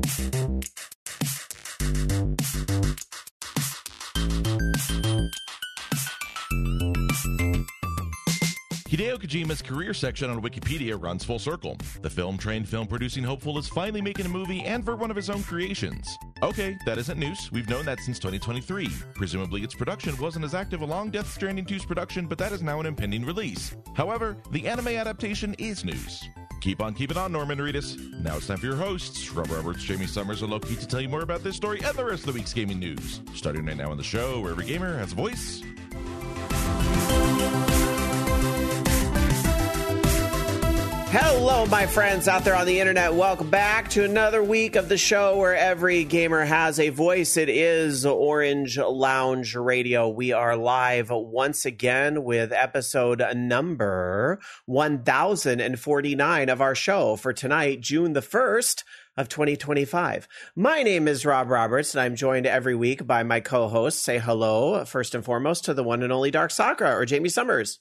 Hideo Kojima's career section on Wikipedia runs full circle. The film-trained film-producing hopeful is finally making a movie and for one of his own creations. Okay, that isn't news. We've known that since 2023. Presumably its production wasn't as active along Death Stranding 2's production, but that is now an impending release. However, the anime adaptation is news. Keep on keeping on, Norman Reedus. Now it's time for your hosts, Rob Roberts, Jamie Summers, and Loki, to tell you more about this story and the rest of the week's gaming news. Starting right now on the show, where every gamer has a voice. Hello, my friends out there on the internet. Welcome back to another week of the show where every gamer has a voice. It is Orange Lounge Radio. We are live once again with episode number 1049 of our show for tonight, June the 1st of 2025. My name is Rob Roberts, and I'm joined every week by my co-hosts. Say hello, first and foremost, to the one and only Dark Sakura, or Jamie Summers.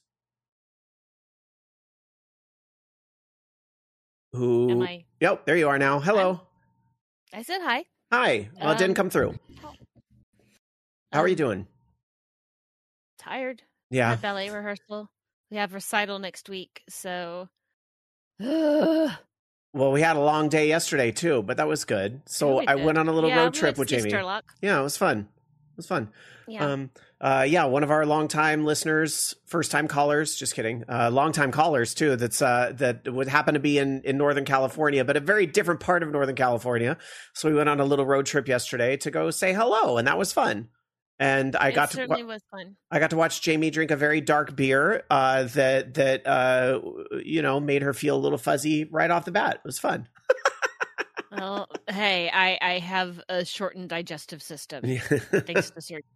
Who? Am I? Yep, there you are now. Hello. I said hi. Hi. Well, it didn't come through. How are you doing? Tired. Yeah. At ballet rehearsal. We have recital next week, so. Well, we had a long day yesterday too, but that was good. So I went on a little road trip with Jamie. Yeah, it was fun. It was fun. Yeah. One of our longtime listeners, first-time callers, just kidding, long-time callers too, that would happen to be in Northern California, but a very different part of Northern California. So we went on a little road trip yesterday to go say hello, and that was fun. And I got to watch Jamie drink a very dark beer that made her feel a little fuzzy right off the bat. It was fun. Well, hey, I have a shortened digestive system thanks to surgery.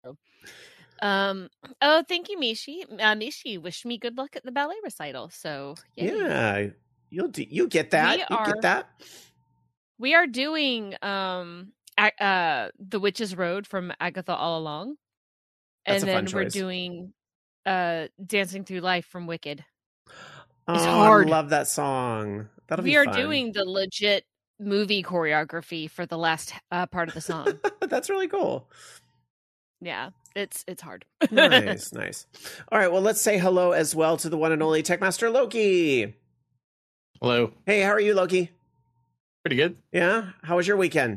Thank you, Mishi. Mishi wished me good luck at the ballet recital. So yeah, you get that. Get that. We are doing The Witch's Road from Agatha All Along, and then we're doing Dancing Through Life from Wicked. It's hard. I love that song. That'll be fun. We are doing the legit movie choreography for the last part of the song. That's really cool. Yeah, it's hard. Nice. All right, well, let's say hello as well to the one and only Techmaster Loki. Hello. Hey, how are you, Loki? Pretty good. Yeah? How was your weekend?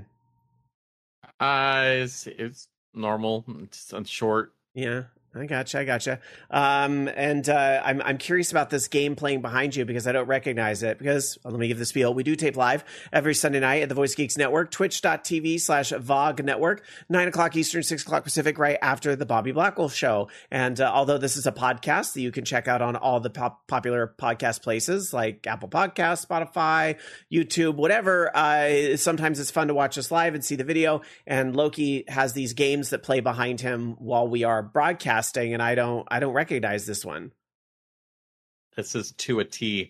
It's normal. It's short. Yeah. I gotcha. I'm curious about this game playing behind you because I don't recognize it. Because let me give the spiel. We do tape live every Sunday night at the Voice Geeks Network, twitch.tv/VOG Network, 9 o'clock Eastern, 6 o'clock Pacific, right after the Bobby Blackwolf show. And although this is a podcast that you can check out on all the popular podcast places like Apple Podcasts, Spotify, YouTube, whatever, sometimes it's fun to watch us live and see the video. And Loki has these games that play behind him while we are broadcasting. And I don't recognize this one. This is To a T.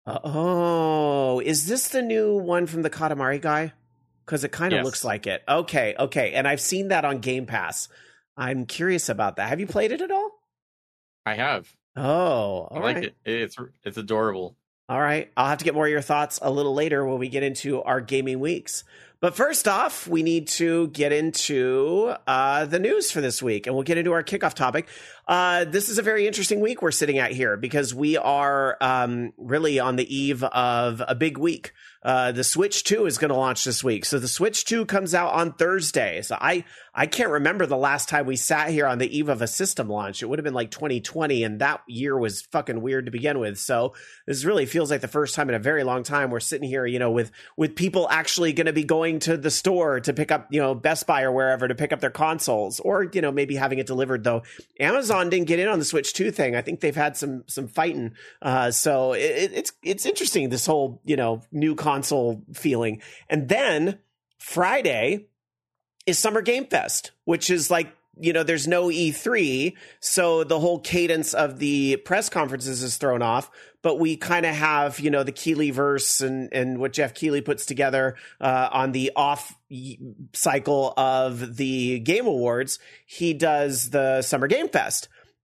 Is this the new one from the Katamari guy? Because it kind of looks like it. Okay. And I've seen that on Game Pass. I'm curious about that. Have you played it at all? I have. Oh, I like it. It's adorable. All right. I'll have to get more of your thoughts a little later when we get into our gaming weeks. But first off, we need to get into the news for this week, and we'll get into our kickoff topic. This is a very interesting week we're sitting at here because we are really on the eve of a big week. The Switch 2 is going to launch this week. So the Switch 2 comes out on Thursday. So I can't remember the last time we sat here on the eve of a system launch. It would have been like 2020, and that year was fucking weird to begin with. So this really feels like the first time in a very long time we're sitting here, with people actually going to be going to the store to pick up, Best Buy or wherever to pick up their consoles, or, maybe having it delivered, though. Amazon didn't get in on the Switch 2 thing. I think they've had some fighting. So it's interesting, this whole, new console feeling. And then Friday is Summer Game Fest, which is like, there's no E3, so the whole cadence of the press conferences is thrown off, but we kind of have, the Keighley-verse and what Jeff Keighley puts together on the off cycle of the Game Awards. He does the Summer Game Fest.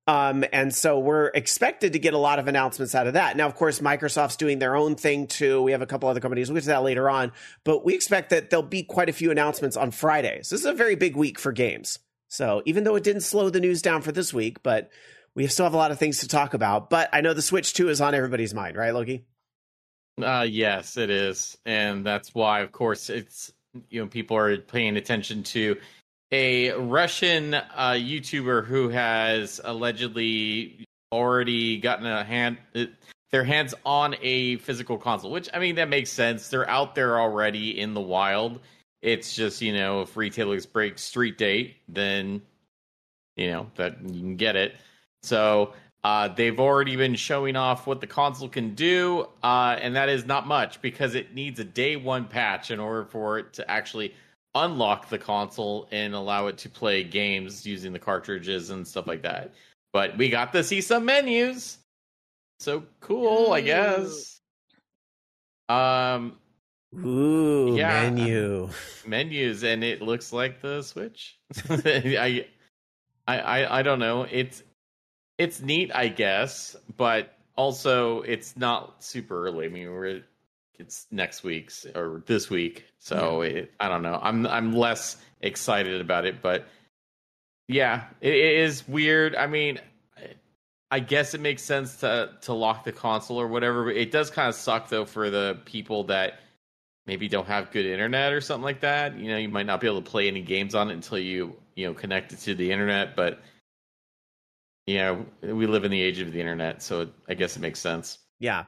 And so we're expected to get a lot of announcements out of that. Now, of course, Microsoft's doing their own thing too. We have a couple other companies. We'll get to that later on. But we expect that there'll be quite a few announcements on Fridays. This is a very big week for games. So even though it didn't slow the news down for this week, but we still have a lot of things to talk about. But I know the Switch 2 is on everybody's mind, right, Loki? Yes, it is. And that's why, of course, it's, people are paying attention to a Russian YouTuber who has allegedly already gotten their hands on a physical console, which, I mean, that makes sense. They're out there already in the wild. It's just, if retailers break street date, then, that you can get it. So they've already been showing off what the console can do, and that is not much because it needs a day one patch in order for it to actually unlock the console and allow it to play games using the cartridges and stuff like that. But we got to see some menus. So cool, I guess. Ooh, yeah, menus, and it looks like the Switch. I don't know. It's neat, I guess, but also it's not super early. I mean, it's next week's or this week, so I don't know. I'm less excited about it, but yeah, it is weird. I mean, I guess it makes sense to lock the console or whatever. But it does kind of suck though for the people that maybe don't have good internet or something like that. You might not be able to play any games on it until you connect it to the internet. But we live in the age of the internet, so I guess it makes sense. Yeah.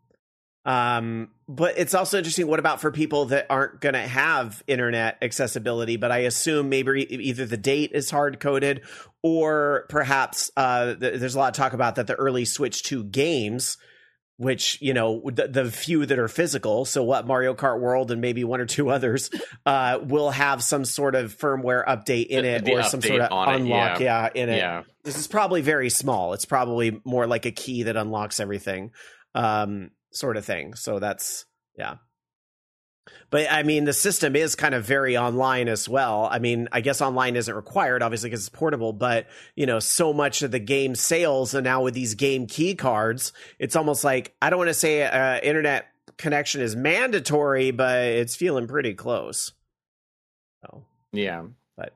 But it's also interesting. What about for people that aren't going to have internet accessibility? But I assume maybe either the date is hard coded or perhaps there's a lot of talk about that the early Switch 2 games, which, the few that are physical. So what Mario Kart World and maybe one or two others will have some sort of firmware update in it or some sort of unlock in it. Yeah. This is probably very small. It's probably more like a key that unlocks everything. Sort of thing. So that's, yeah. But I mean, the system is kind of very online as well. I mean, I guess online isn't required, obviously, because it's portable, but, so much of the game sales and now with these game key cards, it's almost like, I don't want to say internet connection is mandatory, but it's feeling pretty close. So, yeah. But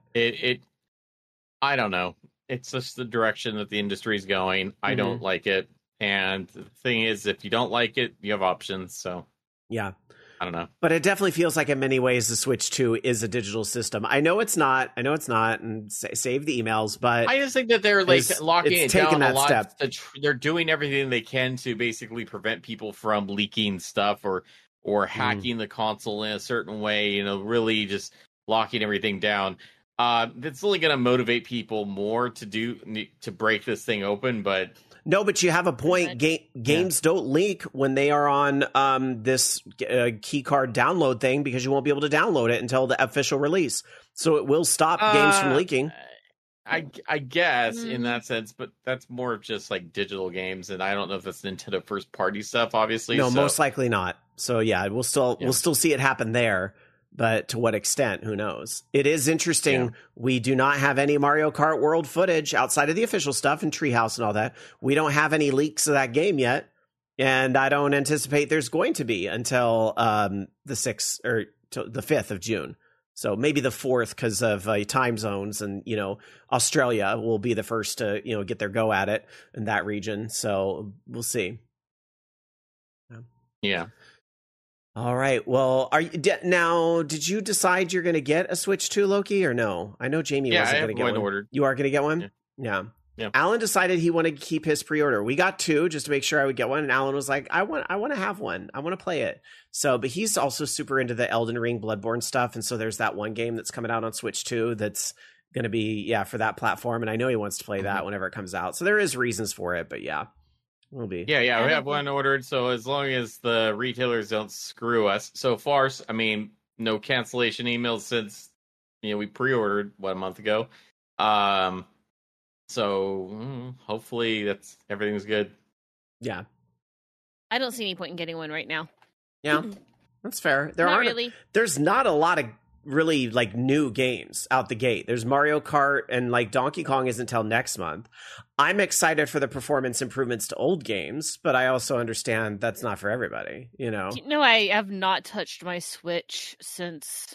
I don't know. It's just the direction that the industry is going. I don't like it. And the thing is, if you don't like it, you have options. So, yeah, I don't know. But it definitely feels like in many ways the Switch 2 is a digital system. I know it's not. And save the emails. But I just think that they're locking it down a lot. They're doing everything they can to basically prevent people from leaking stuff or hacking the console in a certain way. Really just locking everything down. That's only going to motivate people more to break this thing open, but. No, but you have a point. Games don't leak when they are on this key card download thing because you won't be able to download it until the official release. So it will stop games from leaking. I guess in that sense, but that's more of just like digital games, and I don't know if that's Nintendo first party stuff. Obviously, no, most likely not. So yeah, we'll still see it happen there. But to what extent, who knows? It is interesting. Yeah. We do not have any Mario Kart World footage outside of the official stuff and Treehouse and all that. We don't have any leaks of that game yet. And I don't anticipate there's going to be until the 6th or the 5th of June. So maybe the 4th because of time zones. And, Australia will be the first to, get their go at it in that region. So we'll see. Yeah. All right. Well, did you decide you're going to get a Switch 2, Loki, or no? I know Jamie wasn't going to get one. Ordered. You are going to get one? Yeah. Alan decided he wanted to keep his pre-order. We got 2 just to make sure I would get one, and Alan was like, I want to have one. I want to play it. So, but he's also super into the Elden Ring, Bloodborne stuff, and so there's that one game that's coming out on Switch 2 that's going to be for that platform, and I know he wants to play that whenever it comes out. So there is reasons for it, but yeah. Will be. Yeah, we have one ordered, so as long as the retailers don't screw us. So far, I mean, no cancellation emails since, we pre-ordered, a month ago. So hopefully everything's good. Yeah. I don't see any point in getting one right now. Yeah, that's fair. Not really. There's not a lot of really like new games out the gate. There's Mario Kart and like Donkey Kong isn't until next month. I'm excited for the performance improvements to old games, but I also understand that's not for everybody, you know? No, I have not touched my Switch since,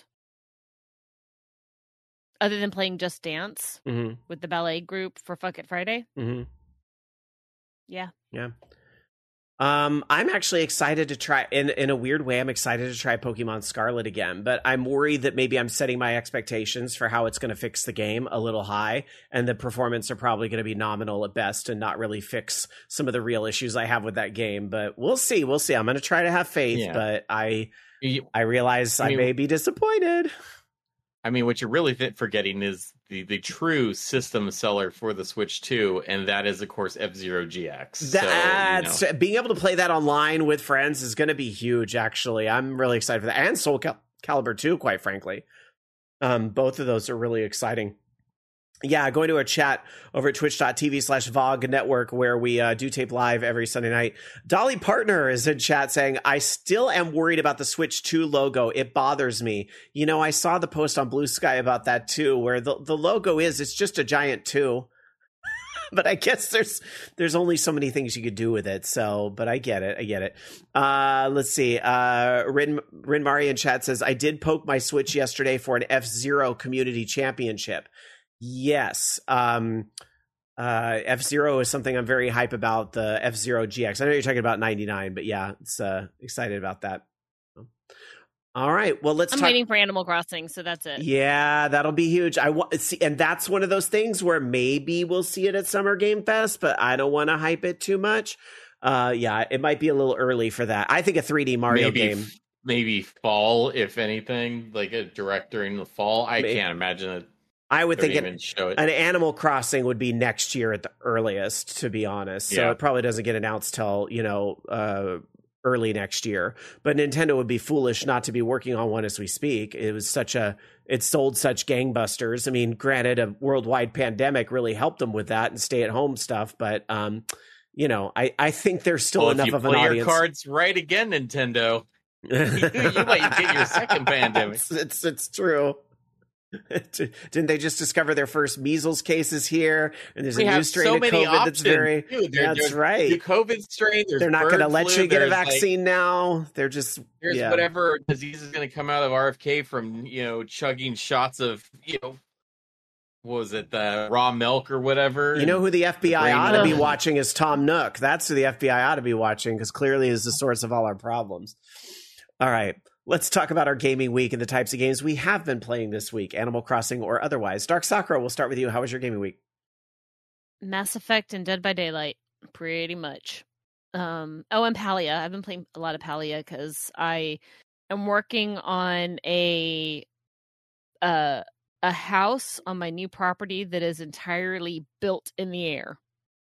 other than playing Just Dance with the ballet group for Fuck It Friday. Yeah. I'm actually excited to try, in a weird way, I'm excited to try Pokemon Scarlet again, but I'm worried that maybe I'm setting my expectations for how it's going to fix the game a little high, and the performance are probably going to be nominal at best and not really fix some of the real issues I have with that game. But we'll see. I'm going to try to have faith, but I realize I may be disappointed. I mean, what you're really forgetting is the true system seller for the Switch 2, and that is, of course, F-Zero GX. Being able to play that online with friends is going to be huge, actually. I'm really excited for that. And Soul Calibur 2, quite frankly. Both of those are really exciting. Yeah, going to a chat over at twitch.tv/VOG Network, where we do tape live every Sunday night. Dolly Partner is in chat saying, I still am worried about the Switch 2 logo. It bothers me. You know, I saw the post on Blue Sky about that too, where the logo it's just a giant 2. But I guess there's only so many things you could do with it. So, but I get it. Let's see. Rin Mari in chat says, I did poke my Switch yesterday for an F-Zero Community Championship. Yes. F-Zero is something I'm very hype about, the F-Zero GX. I know you're talking about 99, but yeah, it's excited about that. All right. Well, I'm waiting for Animal Crossing, so that's it. Yeah, that'll be huge. I want see, and that's one of those things where maybe we'll see it at Summer Game Fest, but I don't want to hype it too much. Yeah, it might be a little early for that. I think a 3D Mario game. Maybe fall, if anything, like a direct during the fall. I can't imagine it. I would think an Animal Crossing would be next year at the earliest, to be honest. So it probably doesn't get announced till, early next year. But Nintendo would be foolish not to be working on one as we speak. It sold such gangbusters. I mean, granted, a worldwide pandemic really helped them with that and stay-at-home stuff. But, I think there's still enough of an audience. If you play your cards right again, Nintendo, you might get your second pandemic. It's true. Didn't they just discover their first measles cases here? And there's a new strain of COVID options. That's that's right. The COVID strain. They're not going to let you get a vaccine now. They're just whatever disease is going to come out of RFK from chugging shots of what was it, the raw milk or whatever. You know who the FBI ought to be watching is Tom Nook. That's who the FBI ought to be watching, because clearly is the source of all our problems. All right. Let's talk about our gaming week and the types of games we have been playing this week, Animal Crossing or otherwise. Dark Sakura, we'll start with you. How was your gaming week? Mass Effect and Dead by Daylight, pretty much. And Palia. I've been playing a lot of Palia because I am working on a house on my new property that is entirely built in the air.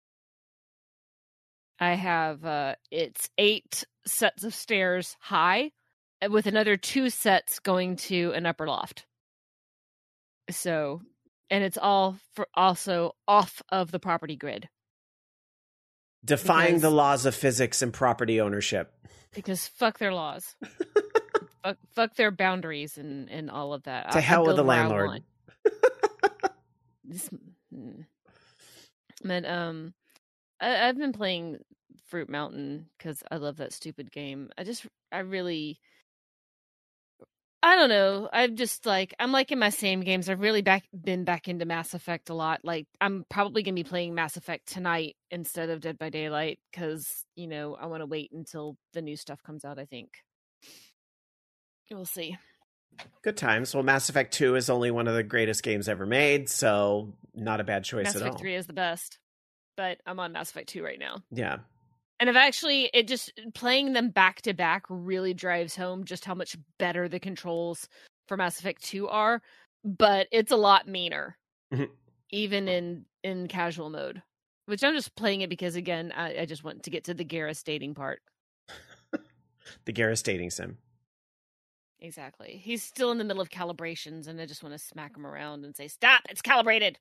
I have it's 8 sets of stairs high, with another 2 sets going to an upper loft. So, and it's all also off of the property grid. Defying the laws of physics and property ownership. Because fuck their laws. fuck their boundaries and all of that. To hell with the landlord. I've been playing Fruit Mountain because I love that stupid game. I don't know. I'm liking my same games. I've really been back into Mass Effect a lot. Like, I'm probably going to be playing Mass Effect tonight instead of Dead by Daylight because, I want to wait until the new stuff comes out, I think. We'll see. Good times. Well, Mass Effect 2 is only one of the greatest games ever made, so not a bad choice at all. Mass Effect 3 is the best, but I'm on Mass Effect 2 right now. Yeah. And playing them back to back really drives home just how much better the controls for Mass Effect 2 are, but it's a lot meaner, even in casual mode, which I'm just playing it because, again, I just want to get to the Garrus dating part. The Garrus dating sim. Exactly. He's still in the middle of calibrations, and I just want to smack him around and say, stop, it's calibrated.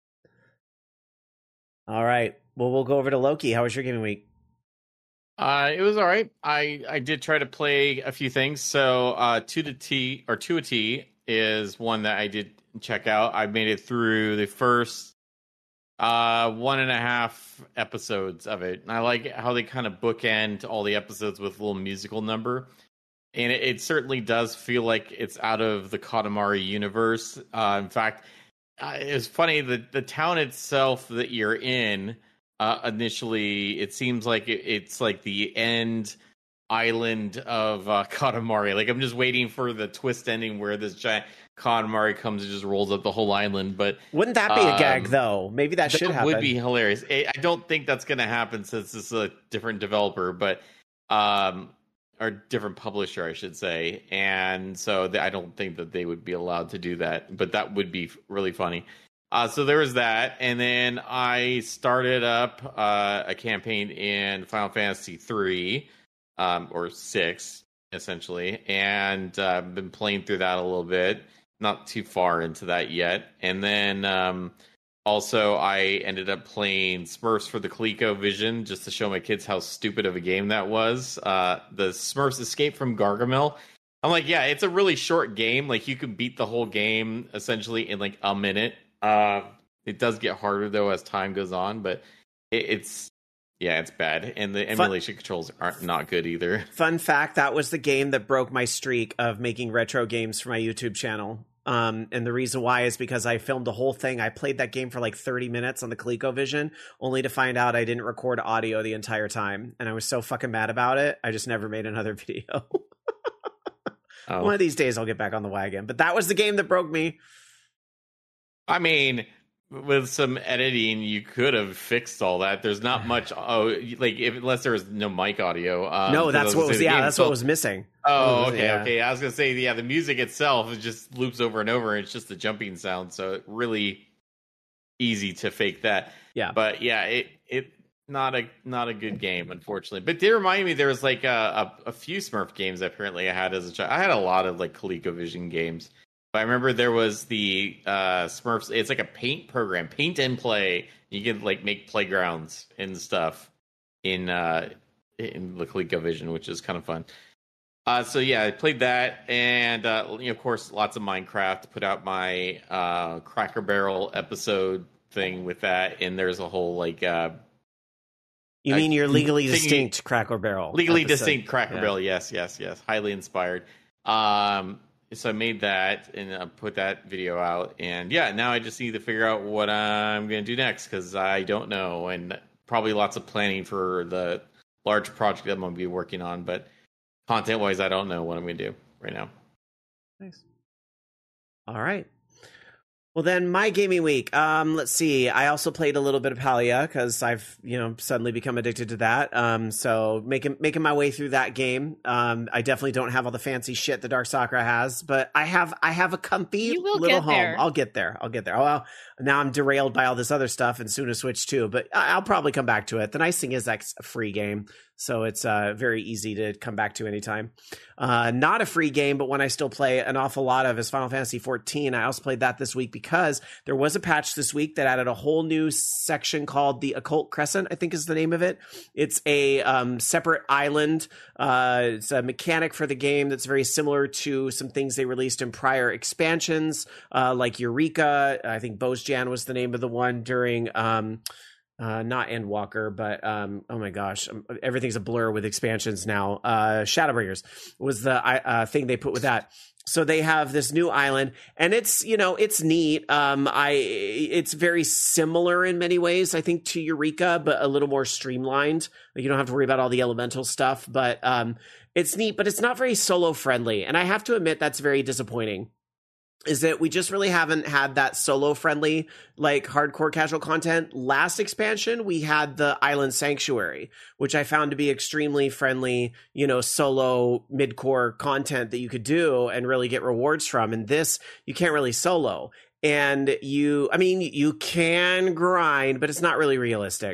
All right. Well, we'll go over to Loki. How was your gaming week? It was all right. I did try to play a few things. So to a T, is one that I did check out. I made it through the first 1.5 episodes of it. And I like how they kind of bookend all the episodes with a little musical number. And it certainly does feel like it's out of the Katamari universe. In fact, it's funny that the town itself that you're in, initially, it seems like it's like the end island of Katamari. Like, I'm just waiting for the twist ending where this giant Katamari comes and just rolls up the whole island. But wouldn't that be a gag, though? Maybe that should happen. Would be hilarious. I don't think that's going to happen since it's a different developer, but or different publisher, I should say. And so I don't think that they would be allowed to do that, but that would be really funny. So there was that, and then I started up a campaign in Final Fantasy 3 or 6, essentially, and I've been playing through that a little bit. Not too far into that yet. And then also I ended up playing Smurfs for the ColecoVision just to show my kids how stupid of a game that was. The Smurfs Escape from Gargamel. I'm like, yeah, it's a really short game. Like, you can beat the whole game essentially in like a minute. It does get harder though as time goes on, but it's bad, and the emulation controls are not good either. Fun fact: that was the game that broke my streak of making retro games for my YouTube channel. And the reason why is because I filmed the whole thing. I played that game for like 30 minutes on the ColecoVision, only to find out I didn't record audio the entire time, and I was so fucking mad about it. I just never made another video. One of these days I'll get back on the wagon, but that was the game that broke me. I mean, with some editing, you could have fixed all that. There's not much. Unless there was no mic audio. No, that's what was. Yeah, that's what was missing. Oh, okay, yeah. Okay. I was gonna say, yeah, the music itself just loops over and over. And it's just the jumping sound, so it really easy to fake that. Yeah, but yeah, it not a good game, unfortunately. But they remind me there was like a few Smurf games apparently I had as a child. I had a lot of like ColecoVision games. I remember there was the Smurfs. It's like a paint program, paint and play. You can like make playgrounds and stuff in the ColecoVision, which is kind of fun. So yeah, I played that, and of course, lots of Minecraft. Put out my Cracker Barrel episode thing with that, and there's a whole like. You mean your legally distinct Cracker Barrel? Legally distinct Cracker Barrel. Yes. Highly inspired. So I made that and put that video out. And yeah, now I just need to figure out what I'm going to do next because I don't know. And probably lots of planning for the large project that I'm going to be working on. But content-wise, I don't know what I'm going to do right now. Nice. All right. Well, then my gaming week. Let's see. I also played a little bit of Palia because I've, suddenly become addicted to that. So making my way through that game. I definitely don't have all the fancy shit that Dark Sakura has, but I have a comfy little home. There. I'll get there. Oh, well, now I'm derailed by all this other stuff and soon to Switch too, but I'll probably come back to it. The nice thing is that's a free game. So it's very easy to come back to anytime. Not a free game, but one I still play an awful lot of is Final Fantasy XIV. I also played that this week because there was a patch this week that added a whole new section called the Occult Crescent, I think is the name of it. It's a separate island. It's a mechanic for the game that's very similar to some things they released in prior expansions, like Eureka. I think Bozjan was the name of the one during... not Endwalker, but oh my gosh, everything's a blur with expansions now. Shadowbringers was the thing they put with that. So they have this new island, and it's it's neat. It's very similar in many ways, I think, to Eureka, but a little more streamlined. Like, you don't have to worry about all the elemental stuff, but it's neat. But it's not very solo friendly, and I have to admit that's very disappointing. Is that we just really haven't had that solo friendly, like hardcore casual content. Last expansion, we had the Island Sanctuary, which I found to be extremely friendly, solo mid-core content that you could do and really get rewards from. And this, you can't really solo. And you can grind, but it's not really realistic.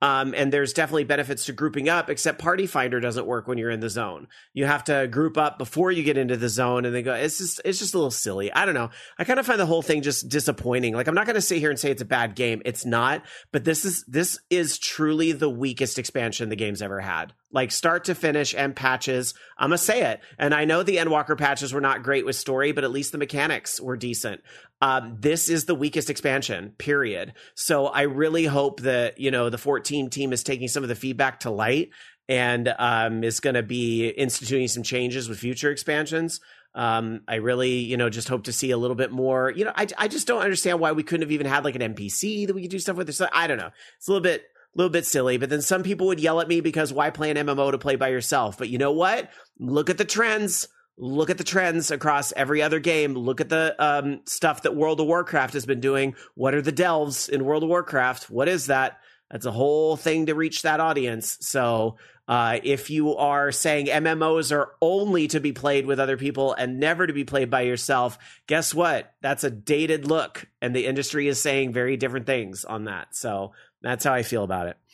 And there's definitely benefits to grouping up, except Party Finder doesn't work when you're in the zone. You have to group up before you get into the zone, and they go, it's just a little silly. I don't know. I kind of find the whole thing just disappointing. Like, I'm not going to sit here and say it's a bad game. It's not, but this is truly the weakest expansion the game's ever had. Like, start to finish and patches. I'm going to say it. And I know the Endwalker patches were not great with story, but at least the mechanics were decent. This is the weakest expansion, period. So I really hope that, the 14 team is taking some of the feedback to light and is going to be instituting some changes with future expansions. I really, just hope to see a little bit more. I just don't understand why we couldn't have even had like an NPC that we could do stuff with. So I don't know. It's a little bit silly, but then some people would yell at me because why play an MMO to play by yourself? But you know what? Look at the trends. Look at the trends across every other game. Look at the stuff that World of Warcraft has been doing. What are the delves in World of Warcraft? What is that? That's a whole thing to reach that audience. So if you are saying MMOs are only to be played with other people and never to be played by yourself, guess what? That's a dated look. And the industry is saying very different things on that. So that's how I feel about it.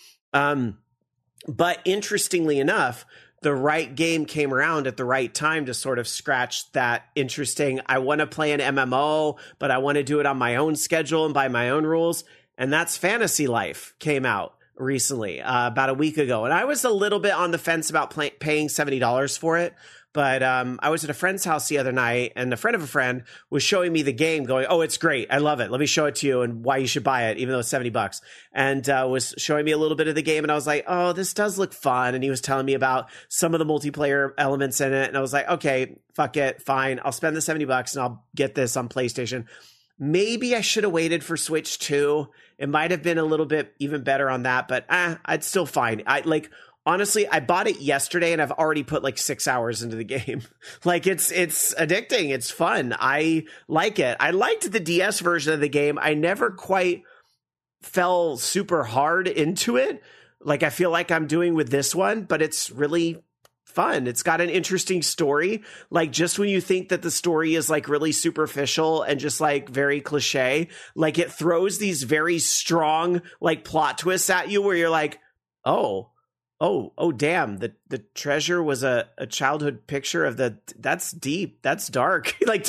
But interestingly enough, the right game came around at the right time to sort of scratch that interesting, I want to play an MMO, but I want to do it on my own schedule and by my own rules. And that's Fantasy Life came out recently, about a week ago. And I was a little bit on the fence about paying $70 for it. But I was at a friend's house the other night, and a friend of a friend was showing me the game going, oh, it's great. I love it. Let me show it to you and why you should buy it, even though it's $70. And was showing me a little bit of the game. And I was like, oh, this does look fun. And he was telling me about some of the multiplayer elements in it. And I was like, okay, fuck it. Fine. I'll spend the $70 and I'll get this on PlayStation. Maybe I should have waited for Switch 2. It might have been a little bit even better on that, but I'd still fine. Honestly, I bought it yesterday and I've already put like 6 hours into the game. Like it's addicting. It's fun. I like it. I liked the DS version of the game. I never quite fell super hard into it. Like I feel like I'm doing with this one, but it's really fun. It's got an interesting story. Like just when you think that the story is like really superficial and just like very cliche, like it throws these very strong like plot twists at you where you're like, oh, damn, the treasure was a childhood picture of that's deep, that's dark. like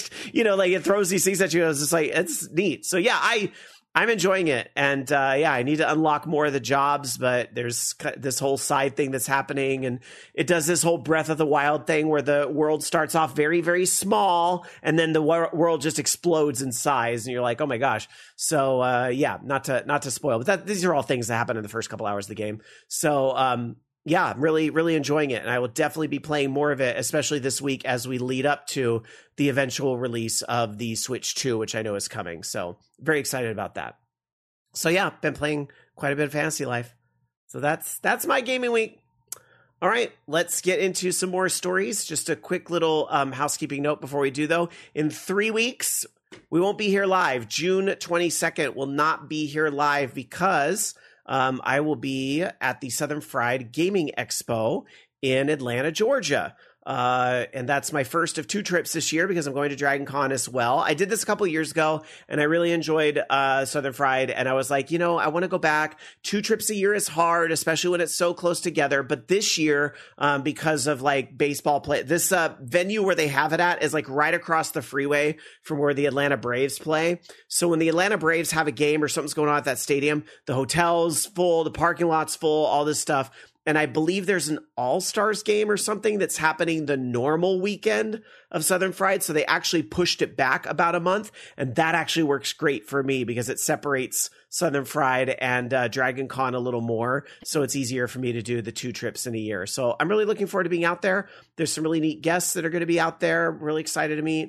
it throws these things at you. It's just like, it's neat. So yeah, I'm enjoying it. And I need to unlock more of the jobs, but there's this whole side thing that's happening. And it does this whole Breath of the Wild thing where the world starts off very, very small. And then the world just explodes in size. And you're like, oh my gosh. So not to spoil, but these are all things that happen in the first couple hours of the game. So I'm really, really enjoying it. And I will definitely be playing more of it, especially this week as we lead up to the eventual release of the Switch 2, which I know is coming. So very excited about that. So yeah, been playing quite a bit of Fantasy Life. So that's my gaming week. All right, let's get into some more stories. Just a quick little housekeeping note before we do, though. In 3 weeks, we won't be here live. June 22nd will not be here live because I will be at the Southern Fried Gaming Expo in Atlanta, Georgia. And that's my first of 2 trips this year because I'm going to Dragon Con as well. I did this a couple years ago and I really enjoyed Southern Fried. And I was like, I want to go back. 2 trips a year is hard, especially when it's so close together. But this year, because of like baseball play, this venue where they have it at is like right across the freeway from where the Atlanta Braves play. So when the Atlanta Braves have a game or something's going on at that stadium, the hotel's full, the parking lot's full, all this stuff. And I believe there's an All-Stars game or something that's happening the normal weekend of Southern Fried. So they actually pushed it back about a month. And that actually works great for me because it separates Southern Fried and Dragon Con a little more. So it's easier for me to do the 2 trips in a year. So I'm really looking forward to being out there. There's some really neat guests that are going to be out there. I'm really excited to meet.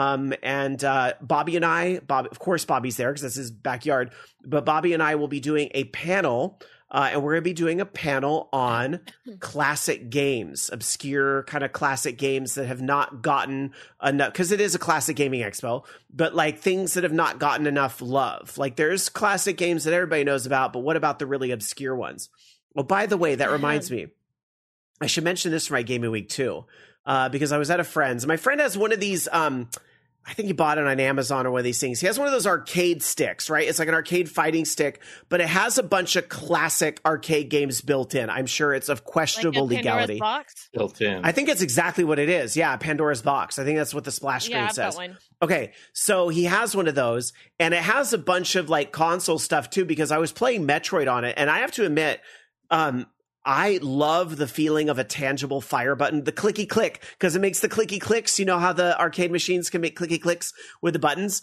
Bobby and I, of course, Bobby's there because that's his backyard. But Bobby and I will be doing a panel. And we're going to be doing a panel on classic games, obscure kind of classic games that have not gotten enough, because it is a classic gaming expo, but like things that have not gotten enough love. Like there's classic games that everybody knows about, but what about the really obscure ones? Well, by the way, that reminds me, I should mention this for my gaming week too, because I was at a friend's. My friend has one of these I think he bought it on Amazon or one of these things. He has one of those arcade sticks, right? It's like an arcade fighting stick, but it has a bunch of classic arcade games built in. I'm sure it's of questionable legality. Box? Built in. I think it's exactly what it is. Yeah, Pandora's Box. I think that's what the splash screen I've says. got one. Okay, so he has one of those, and it has a bunch of like console stuff too, because I was playing Metroid on it, and I have to admit, I love the feeling of a tangible fire button, the clicky click, because it makes the clicky clicks. You know how the arcade machines can make clicky clicks with the buttons?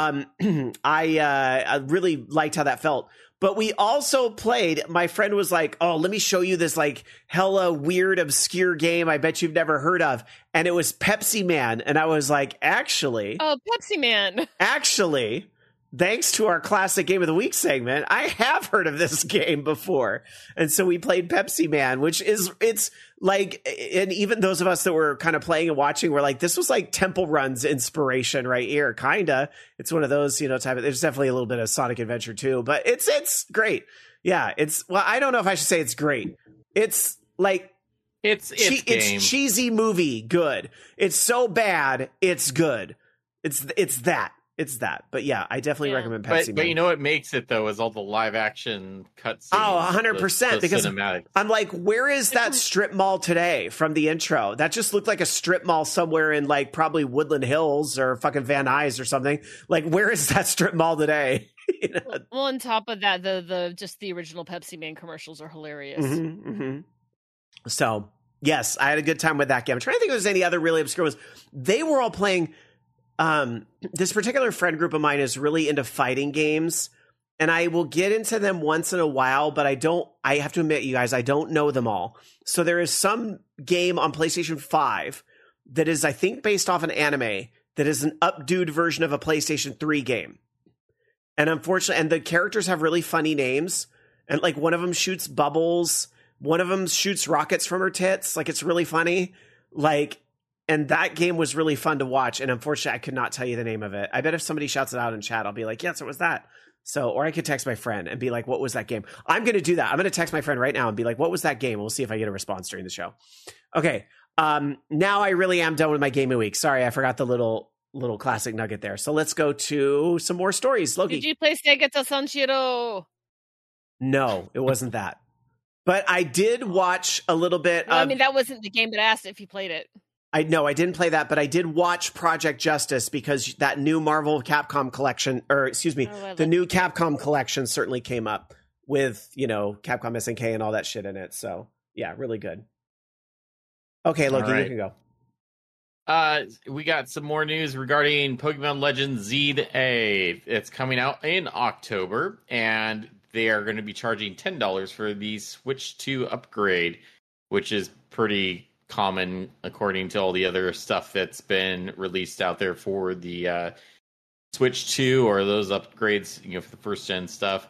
I really liked how that felt. But we also played, my friend was like, oh, let me show you this like hella weird, obscure game I bet you've never heard of. And it was Pepsi Man. And I was like, actually. Oh, Pepsi Man. Actually, thanks to our classic game of the week segment, I have heard of this game before. And so we played Pepsi Man, which is, it's like, and even those of us that were kind of playing and watching were like, this was like Temple Run's inspiration right here. Kinda. It's one of those, type of, there's definitely a little bit of Sonic Adventure too, but it's great. Yeah. Well, I don't know if I should say it's great. It's like, it's cheesy movie good. It's so bad, it's good. It's that. It's that. But yeah, I definitely recommend Pepsi Man. But you know what makes it, though, is all the live action cutscenes. Oh, 100%. Because cinematic. I'm like, where is that strip mall today from the intro? That just looked like a strip mall somewhere in like probably Woodland Hills or fucking Van Nuys or something. Like, where is that strip mall today? Well, on top of that, the just the original Pepsi Man commercials are hilarious. Mm-hmm, mm-hmm. So, yes, I had a good time with that game. I'm trying to think if there's any other really obscure ones. They were all playing... this particular friend group of mine is really into fighting games, and I will get into them once in a while, but I have to admit, you guys, I don't know them all. So there is some game on PlayStation 5 that is, I think, based off an anime that is an updoed version of a PlayStation 3 game. And unfortunately, and the characters have really funny names, and like one of them shoots bubbles, one of them shoots rockets from her tits. Like, it's really funny. Like, and that game was really fun to watch. And unfortunately, I could not tell you the name of it. I bet if somebody shouts it out in chat, I'll be like, yes, what was that? So, or I could text my friend and be like, what was that game? I'm going to do that. I'm going to text my friend right now and be like, what was that game? We'll see if I get a response during the show. Okay. Now I really am done with my gaming week. Sorry, I forgot the little classic nugget there. So let's go to some more stories. Loki. Did you play Sega to Sanshiro? No, it wasn't that. But I did watch a little bit I mean, that wasn't the game that asked if you played it. I didn't play that, but I did watch Project Justice because that new Marvel Capcom collection, the new Capcom collection certainly came up with, Capcom SNK and all that shit in it. So, yeah, really good. Okay, Loki, you can go. We got some more news regarding Pokemon Legends Z-A. It's coming out in October, and they are going to be charging $10 for the Switch 2 upgrade, which is pretty common according to all the other stuff that's been released out there for the Switch 2 or those upgrades, for the first gen stuff.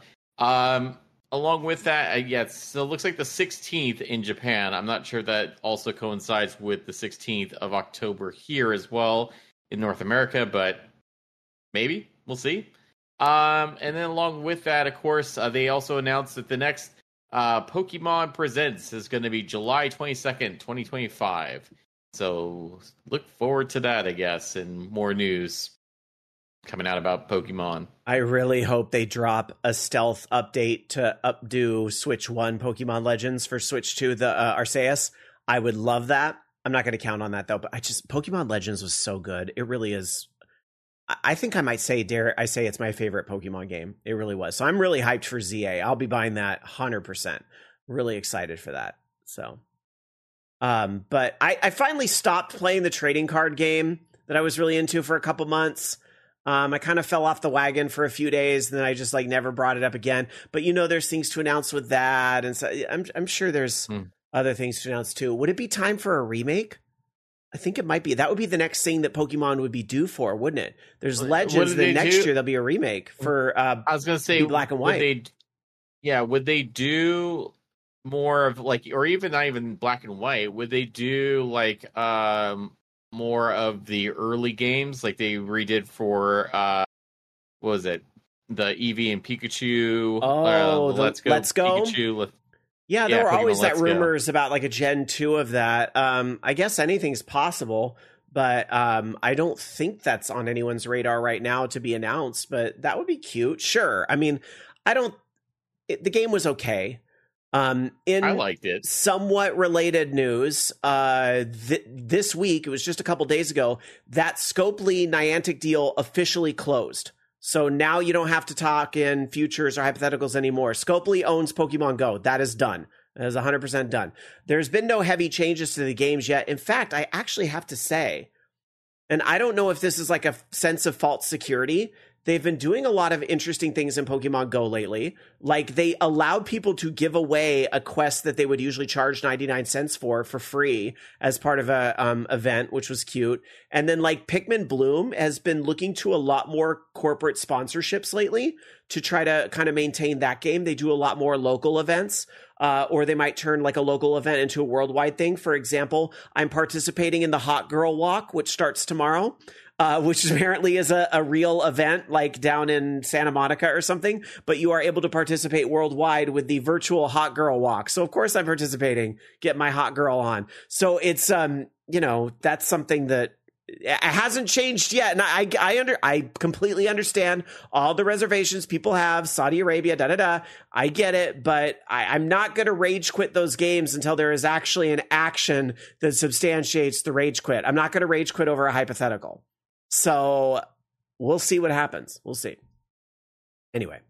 Along with that, so it looks like the 16th in Japan. I'm not sure that also coincides with the 16th of October here as well in North America, but maybe we'll see. And then along with that, of course, they also announced that the next Pokemon Presents is going to be July 22nd, 2025. So look forward to that, I guess, and more news coming out about Pokemon. I really hope they drop a stealth update to updo Switch 1 Pokemon Legends for Switch 2, the Arceus. I would love that. I'm not going to count on that, though, but Pokemon Legends was so good. It really is. I think I might say, I say it's my favorite Pokemon game. It really was. So I'm really hyped for ZA. I'll be buying that 100%. Really excited for that. So, but I finally stopped playing the trading card game that I was really into for a couple months. I kind of fell off the wagon for a few days, and then I just never brought it up again. But there's things to announce with that, and so I'm sure there's other things to announce too. Would it be time for a remake? I think it might be. That would be the next thing that Pokemon would be due for, wouldn't it? There's Legends. Then next year there'll be a remake for. I was going to say Black and White. Would they do more of or even not even Black and White? Would they do more of the early games like they redid for what was it? The Eevee and Pikachu. Oh, Let's Go Pikachu. Yeah, there were always rumors about a Gen 2 of that. I guess anything's possible, but I don't think that's on anyone's radar right now to be announced, but that would be cute. Sure. I mean, the game was okay. I liked it. Somewhat related news, this week, it was just a couple days ago, that Scopely Niantic deal officially closed. So now you don't have to talk in futures or hypotheticals anymore. Scopely owns Pokemon Go. That is done. That is 100% done. There's been no heavy changes to the games yet. In fact, I actually have to say, and I don't know if this is like a sense of false security, they've been doing a lot of interesting things in Pokemon Go lately. Like they allowed people to give away a quest that they would usually charge 99 cents for free as part of a event, which was cute. And then like Pikmin Bloom has been looking to a lot more corporate sponsorships lately to try to kind of maintain that game. They do a lot more local events. Or they might turn like a local event into a worldwide thing. For example, I'm participating in the Hot Girl Walk, which starts tomorrow. Which apparently is a real event, like down in Santa Monica or something, but you are able to participate worldwide with the virtual Hot Girl Walk. So of course I'm participating, get my hot girl on. So it's, that's something that it hasn't changed yet. And I completely understand all the reservations people have, Saudi Arabia, I get it, but I'm not going to rage quit those games until there is actually an action that substantiates the rage quit. I'm not going to rage quit over a hypothetical. So we'll see what happens. We'll see. Anyway.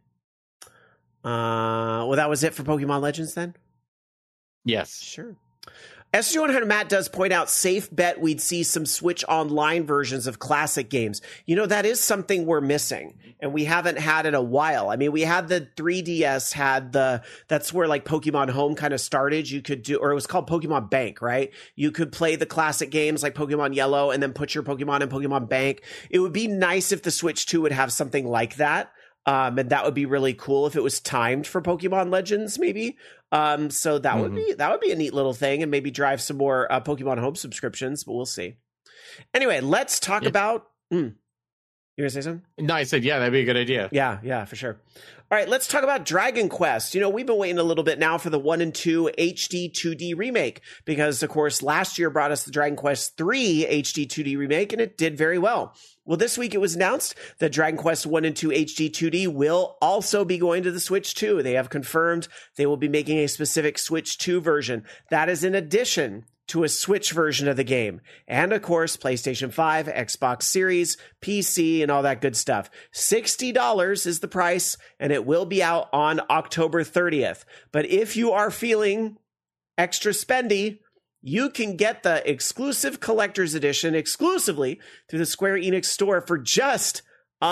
Well, that was it for Pokemon Legends then? Yes. Sure. SG100 Matt does point out, safe bet we'd see some Switch Online versions of classic games. That is something we're missing, and we haven't had in a while. I mean, we had the 3DS that's where like Pokemon Home kind of started. You could or it was called Pokemon Bank, right? You could play the classic games like Pokemon Yellow and then put your Pokemon in Pokemon Bank. It would be nice if the Switch 2 would have something like that. And that would be really cool if it was timed for Pokemon Legends, maybe. So that would be a neat little thing, and maybe drive some more Pokemon Home subscriptions, but we'll see. Anyway, let's talk about. You gonna say something? No, I said that'd be a good idea. Yeah, for sure. All right, let's talk about Dragon Quest. We've been waiting a little bit now for the 1 and 2 HD 2D remake because, of course, last year brought us the Dragon Quest 3 HD 2D remake, and it did very well. Well, this week it was announced that Dragon Quest 1 and 2 HD 2D will also be going to the Switch 2. They have confirmed they will be making a specific Switch 2 version. That is in addition to a Switch version of the game. And of course, PlayStation 5, Xbox Series, PC, and all that good stuff. $60 is the price, and it will be out on October 30th. But if you are feeling extra spendy, you can get the exclusive collector's edition exclusively through the Square Enix store for just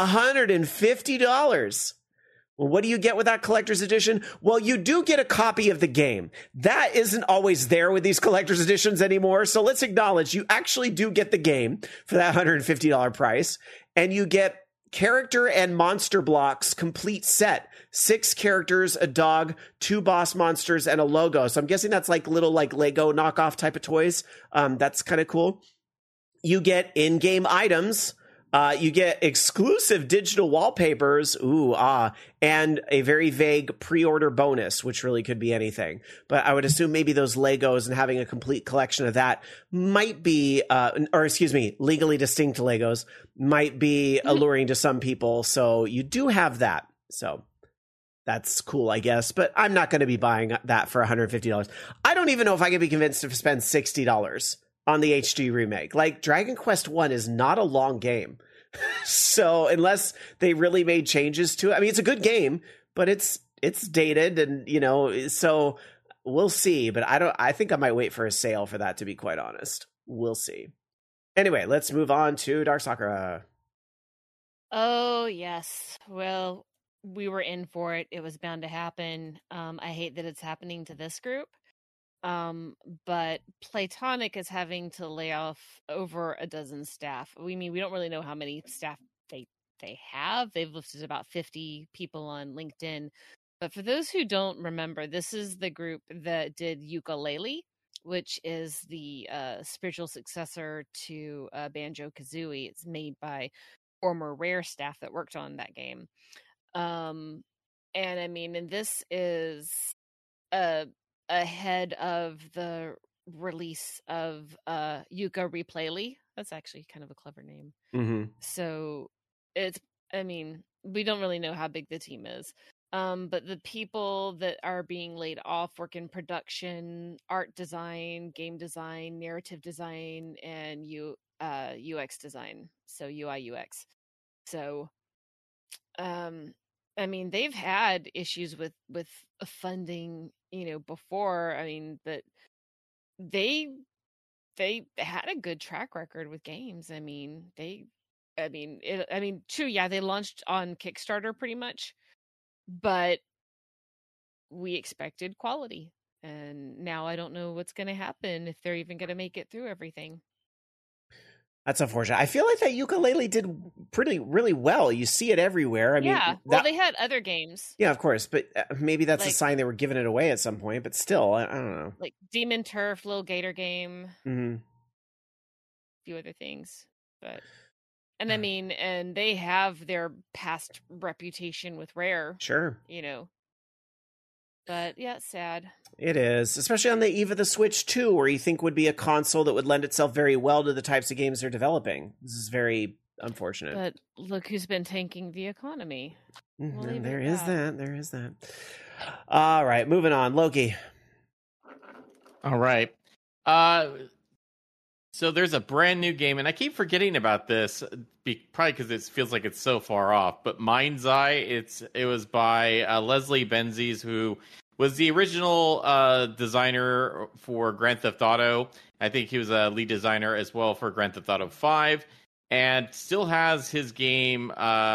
$150. Well, what do you get with that collector's edition? Well, you do get a copy of the game. That isn't always there with these collector's editions anymore. So let's acknowledge you actually do get the game for that $150 price. And you get character and monster blocks complete set. 6 characters, a dog, 2 boss monsters, and a logo. So I'm guessing that's like little like Lego knockoff type of toys. That's kind of cool. You get in-game items. You get exclusive digital wallpapers, and a very vague pre-order bonus, which really could be anything. But I would assume maybe those Legos and having a complete collection of that might be, legally distinct Legos might be alluring to some people. So you do have that. So that's cool, I guess. But I'm not going to be buying that for $150. I don't even know if I can be convinced to spend $60 on the HD remake. Like, Dragon Quest 1 is not a long game. So unless they really made changes to it, I mean, it's a good game, but it's dated, and so we'll see. But I think I might wait for a sale for that, to be quite honest. We'll see. Anyway, let's move on to Dark Sakura. Oh yes, well, we were in for it. It was bound to happen. I hate that it's happening to this group. But Playtonic is having to lay off over a dozen staff. We don't really know how many staff they have. They've listed about 50 people on LinkedIn. But for those who don't remember, this is the group that did Yooka-Laylee, which is the spiritual successor to Banjo-Kazooie. It's made by former Rare staff that worked on that game. And this is ahead of the release of Yooka-Replaylee, That's actually kind of a clever name. Mm-hmm. So we don't really know how big the team is. But the people that are being laid off work in production, art design, game design, narrative design, and UX design. So UI UX. So, they've had issues with funding, before. But they had a good track record with games. True, yeah, they launched on Kickstarter pretty much, but we expected quality, and now I don't know what's going to happen, if they're even going to make it through everything. That's unfortunate. I feel like that Yooka-Laylee did really well. You see it everywhere. They had other games. Yeah, of course, but maybe that's a sign they were giving it away at some point. But still, I don't know. Like Demon Turf, Little Gator Game, a few other things, but and they have their past reputation with Rare. Sure, But yeah, it's sad. It is, especially on the eve of the Switch 2, where you think would be a console that would lend itself very well to the types of games they're developing. This is very unfortunate. But look who's been tanking the economy. There is that. All right, moving on. Loki. All right. So there's a brand new game, and I keep forgetting about this, probably because it feels like it's so far off. But Mind's Eye, it was by Leslie Benzies, who was the original designer for Grand Theft Auto. I think he was a lead designer as well for Grand Theft Auto 5, and still has his game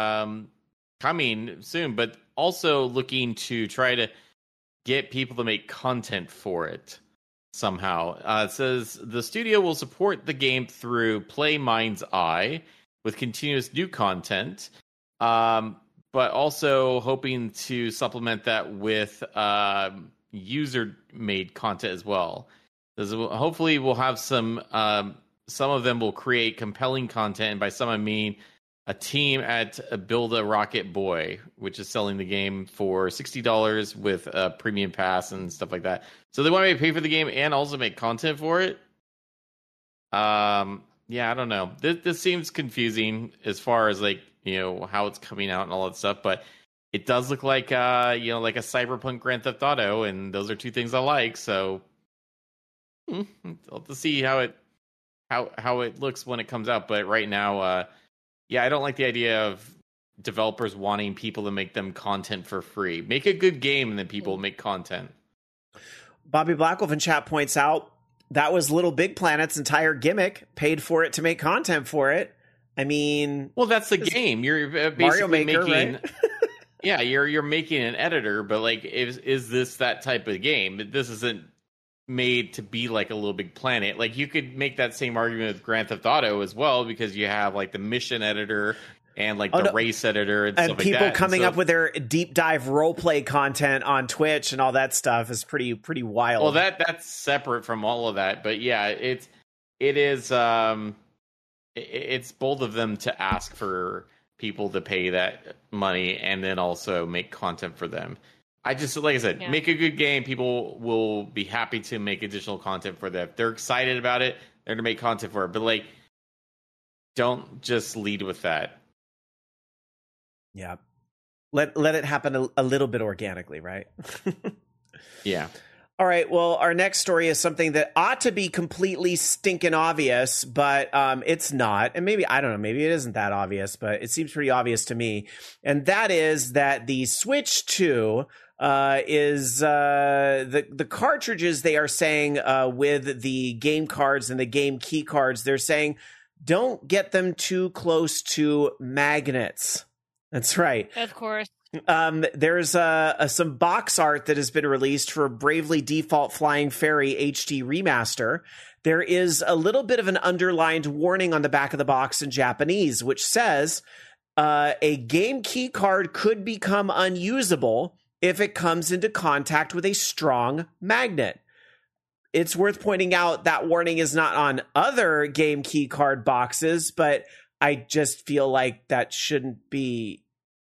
coming soon, but also looking to try to get people to make content for it somehow. It says the studio will support the game through Play Mind's Eye with continuous new content, but also hoping to supplement that with user-made content as well. Hopefully we'll have some of them will create compelling content, and by some I mean a team at Build a Rocket Boy, which is selling the game for $60 with a premium pass and stuff like that. So they want me to pay for the game and also make content for it. Yeah, I don't know. This seems confusing as far as how it's coming out and all that stuff, but it does look like like a Cyberpunk Grand Theft Auto, and those are two things I like. So I'll have to see how it looks when it comes out. But right now, I don't like the idea of developers wanting people to make them content for free. Make a good game, and then people make content. Bobby Blackwolf in chat points out that was Little Big Planet's entire gimmick. Paid for it to make content for it. Well, that's the game. You're basically Mario Maker, making, right? Yeah, you're making an editor, but is this that type of game? This isn't made to be like a Little Big Planet. You could make that same argument with Grand Theft Auto as well, because you have the mission editor and race editor and stuff like that. And people coming up with their deep dive role play content on Twitch and all that stuff is pretty wild. Well, that's separate from all of that, but yeah, it is. It's both of them to ask for people to pay that money and then also make content for them. I just, like I said, make a good game. People will be happy to make additional content for them. If they're excited about it, they're going to make content for it. But don't just lead with that. Yeah. Let it happen a little bit organically, right? Yeah. All right. Well, our next story is something that ought to be completely stinking obvious, but it's not. And maybe, I don't know, maybe it isn't that obvious, but it seems pretty obvious to me. And that is that the Switch 2 is the cartridges, they are saying, with the game cards and the game key cards, they're saying don't get them too close to magnets. That's right. Of course. There's some box art that has been released for Bravely Default Flying Fairy HD Remaster. There is a little bit of an underlined warning on the back of the box in Japanese, which says a game key card could become unusable if it comes into contact with a strong magnet. It's worth pointing out that warning is not on other game key card boxes, but I just feel like that shouldn't be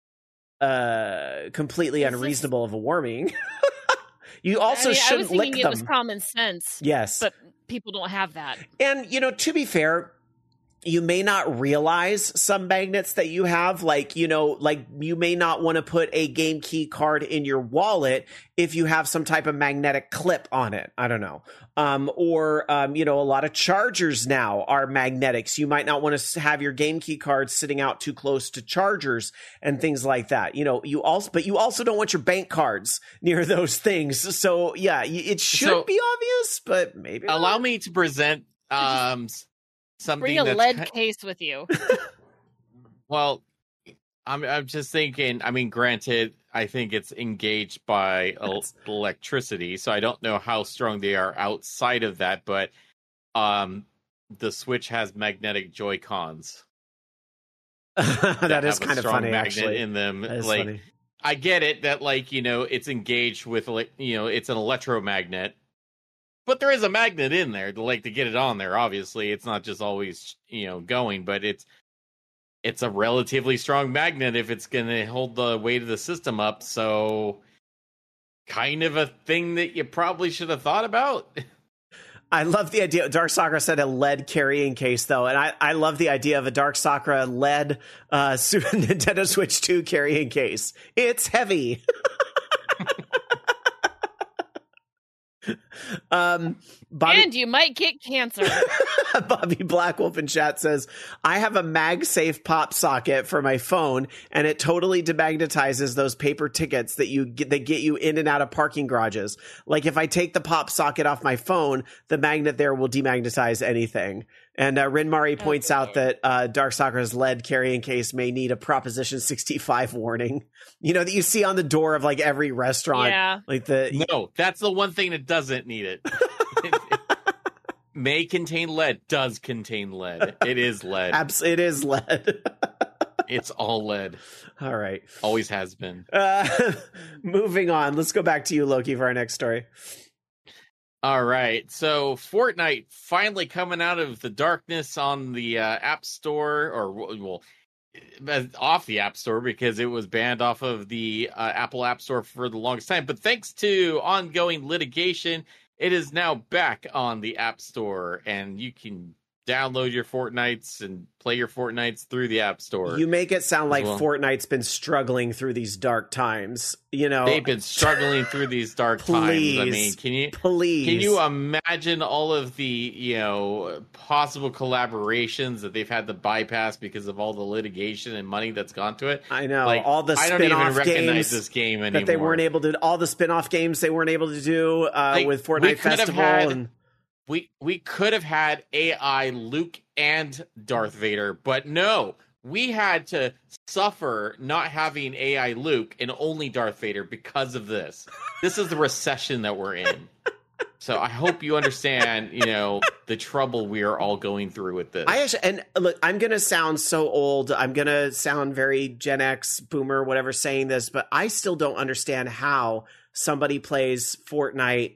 completely unreasonable of a warning. You also shouldn't lick them. It was common sense. Yes. But people don't have that. And, to be fair, you may not realize some magnets that you have, like, you know, like you may not want to put a game key card in your wallet if you have some type of magnetic clip on it. I don't know. You know, a lot of chargers now are magnetics. You might not want to have your game key cards sitting out too close to chargers and things like that. You know, you also don't want your bank cards near those things. So yeah, it should be obvious, but maybe allow not. me to present, something. Bring a lead case with you. Well, I'm just thinking. I mean, granted, I think it's engaged by electricity, so I don't know how strong they are outside of that. But the Switch has magnetic Joy-Cons. That is kind of funny, actually. In them, like funny. I get it that, like, you know, it's engaged with, like, you know, it's an electromagnet. But there is a magnet in there to get it on there. Obviously, it's not just always, you know, going, but it's a relatively strong magnet if it's going to hold the weight of the system up. So, kind of a thing that you probably should have thought about. I love the idea. Dark Sakura said a lead carrying case, though, and I love the idea of a Dark Sakura lead Nintendo Switch 2 carrying case. It's heavy. Bobby, and you might get cancer. Bobby Blackwolf in chat says, I have a MagSafe pop socket for my phone, and it totally demagnetizes those paper tickets that get you in and out of parking garages. Like, if I take the pop socket off my phone, the magnet there will demagnetize anything. And Rinmari points out that Dark Sakura's lead carrying case may need a Proposition 65 warning. You know, that you see on the door of, like, every restaurant. Yeah. No, that's the one thing that doesn't need it. It may contain lead. Does contain lead. It is lead. It is lead. It's all lead. All right. Always has been. Moving on. Let's go back to you, Loki, for our next story. All right. So Fortnite finally coming out of the darkness on the App Store, or off the App Store, because it was banned off of the Apple App Store for the longest time. But thanks to ongoing litigation, it is now back on the App Store, and you can download your Fortnites and play your Fortnites through the App Store. You make it sound like Fortnite's been struggling through these dark times. You know, they've been struggling through these dark times. I mean, can you imagine all of the, you know, possible collaborations that they've had to bypass because of all the litigation and money that's gone to it? I know, like, all the spin-off games. I don't even recognize this game anymore. That they weren't able to. All the spin-off games they weren't able to do with Fortnite Festival We could have had AI Luke and Darth Vader, but no, we had to suffer not having AI Luke and only Darth Vader because of this. This is the recession that we're in. So I hope you understand, you know, the trouble we are all going through with this. And look, I'm going to sound so old. I'm going to sound very Gen X, boomer, whatever, saying this, but I still don't understand how somebody plays Fortnite,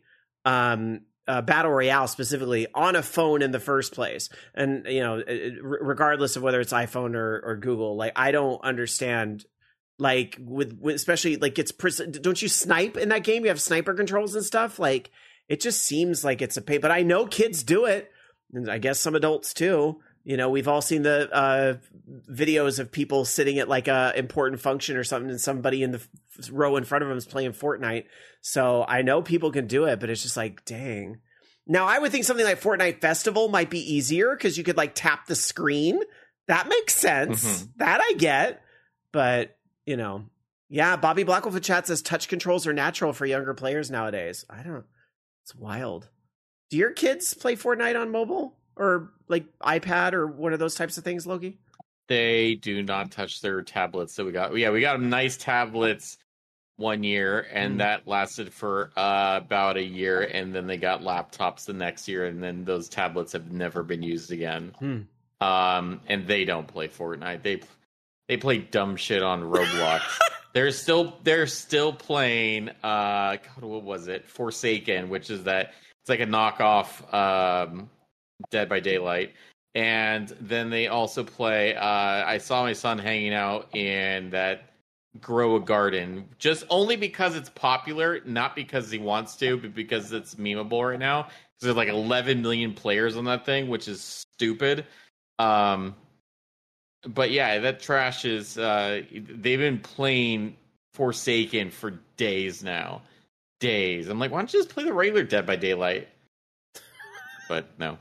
Battle Royale specifically, on a phone in the first place. And, you know, regardless of whether it's iPhone or Google, like, I don't understand, like, with especially, like, don't you snipe in that game? You have sniper controls and stuff. Like, it just seems like it's a pain, but I know kids do it. And I guess some adults too. You know, we've all seen the videos of people sitting at, like, a important function or something, and somebody in the row in front of them is playing Fortnite. So I know people can do it, but it's just like, dang. Now, I would think something like Fortnite Festival might be easier because you could, like, tap the screen. That makes sense. Mm-hmm. That I get. But, you know, yeah, Bobby Blackwolf in chat says touch controls are natural for younger players nowadays. It's wild. Do your kids play Fortnite on mobile? Or, like, iPad or one of those types of things, Loki? They do not touch their tablets that we got. Yeah, we got nice tablets one year, and that lasted for about a year, and then they got laptops the next year, and then those tablets have never been used again. And they don't play Fortnite. They play dumb shit on Roblox. They're still playing God, what was it? Forsaken, which is that it's like a knockoff Dead by Daylight. And then they also play I saw my son hanging out in that Grow a Garden, just only because it's popular, not because he wants to, but because it's memeable right now. There's like 11 million players on that thing, which is stupid. But yeah, that trash is. They've been playing Forsaken for days now. Days. I'm like, why don't you just play the regular Dead by Daylight? But no.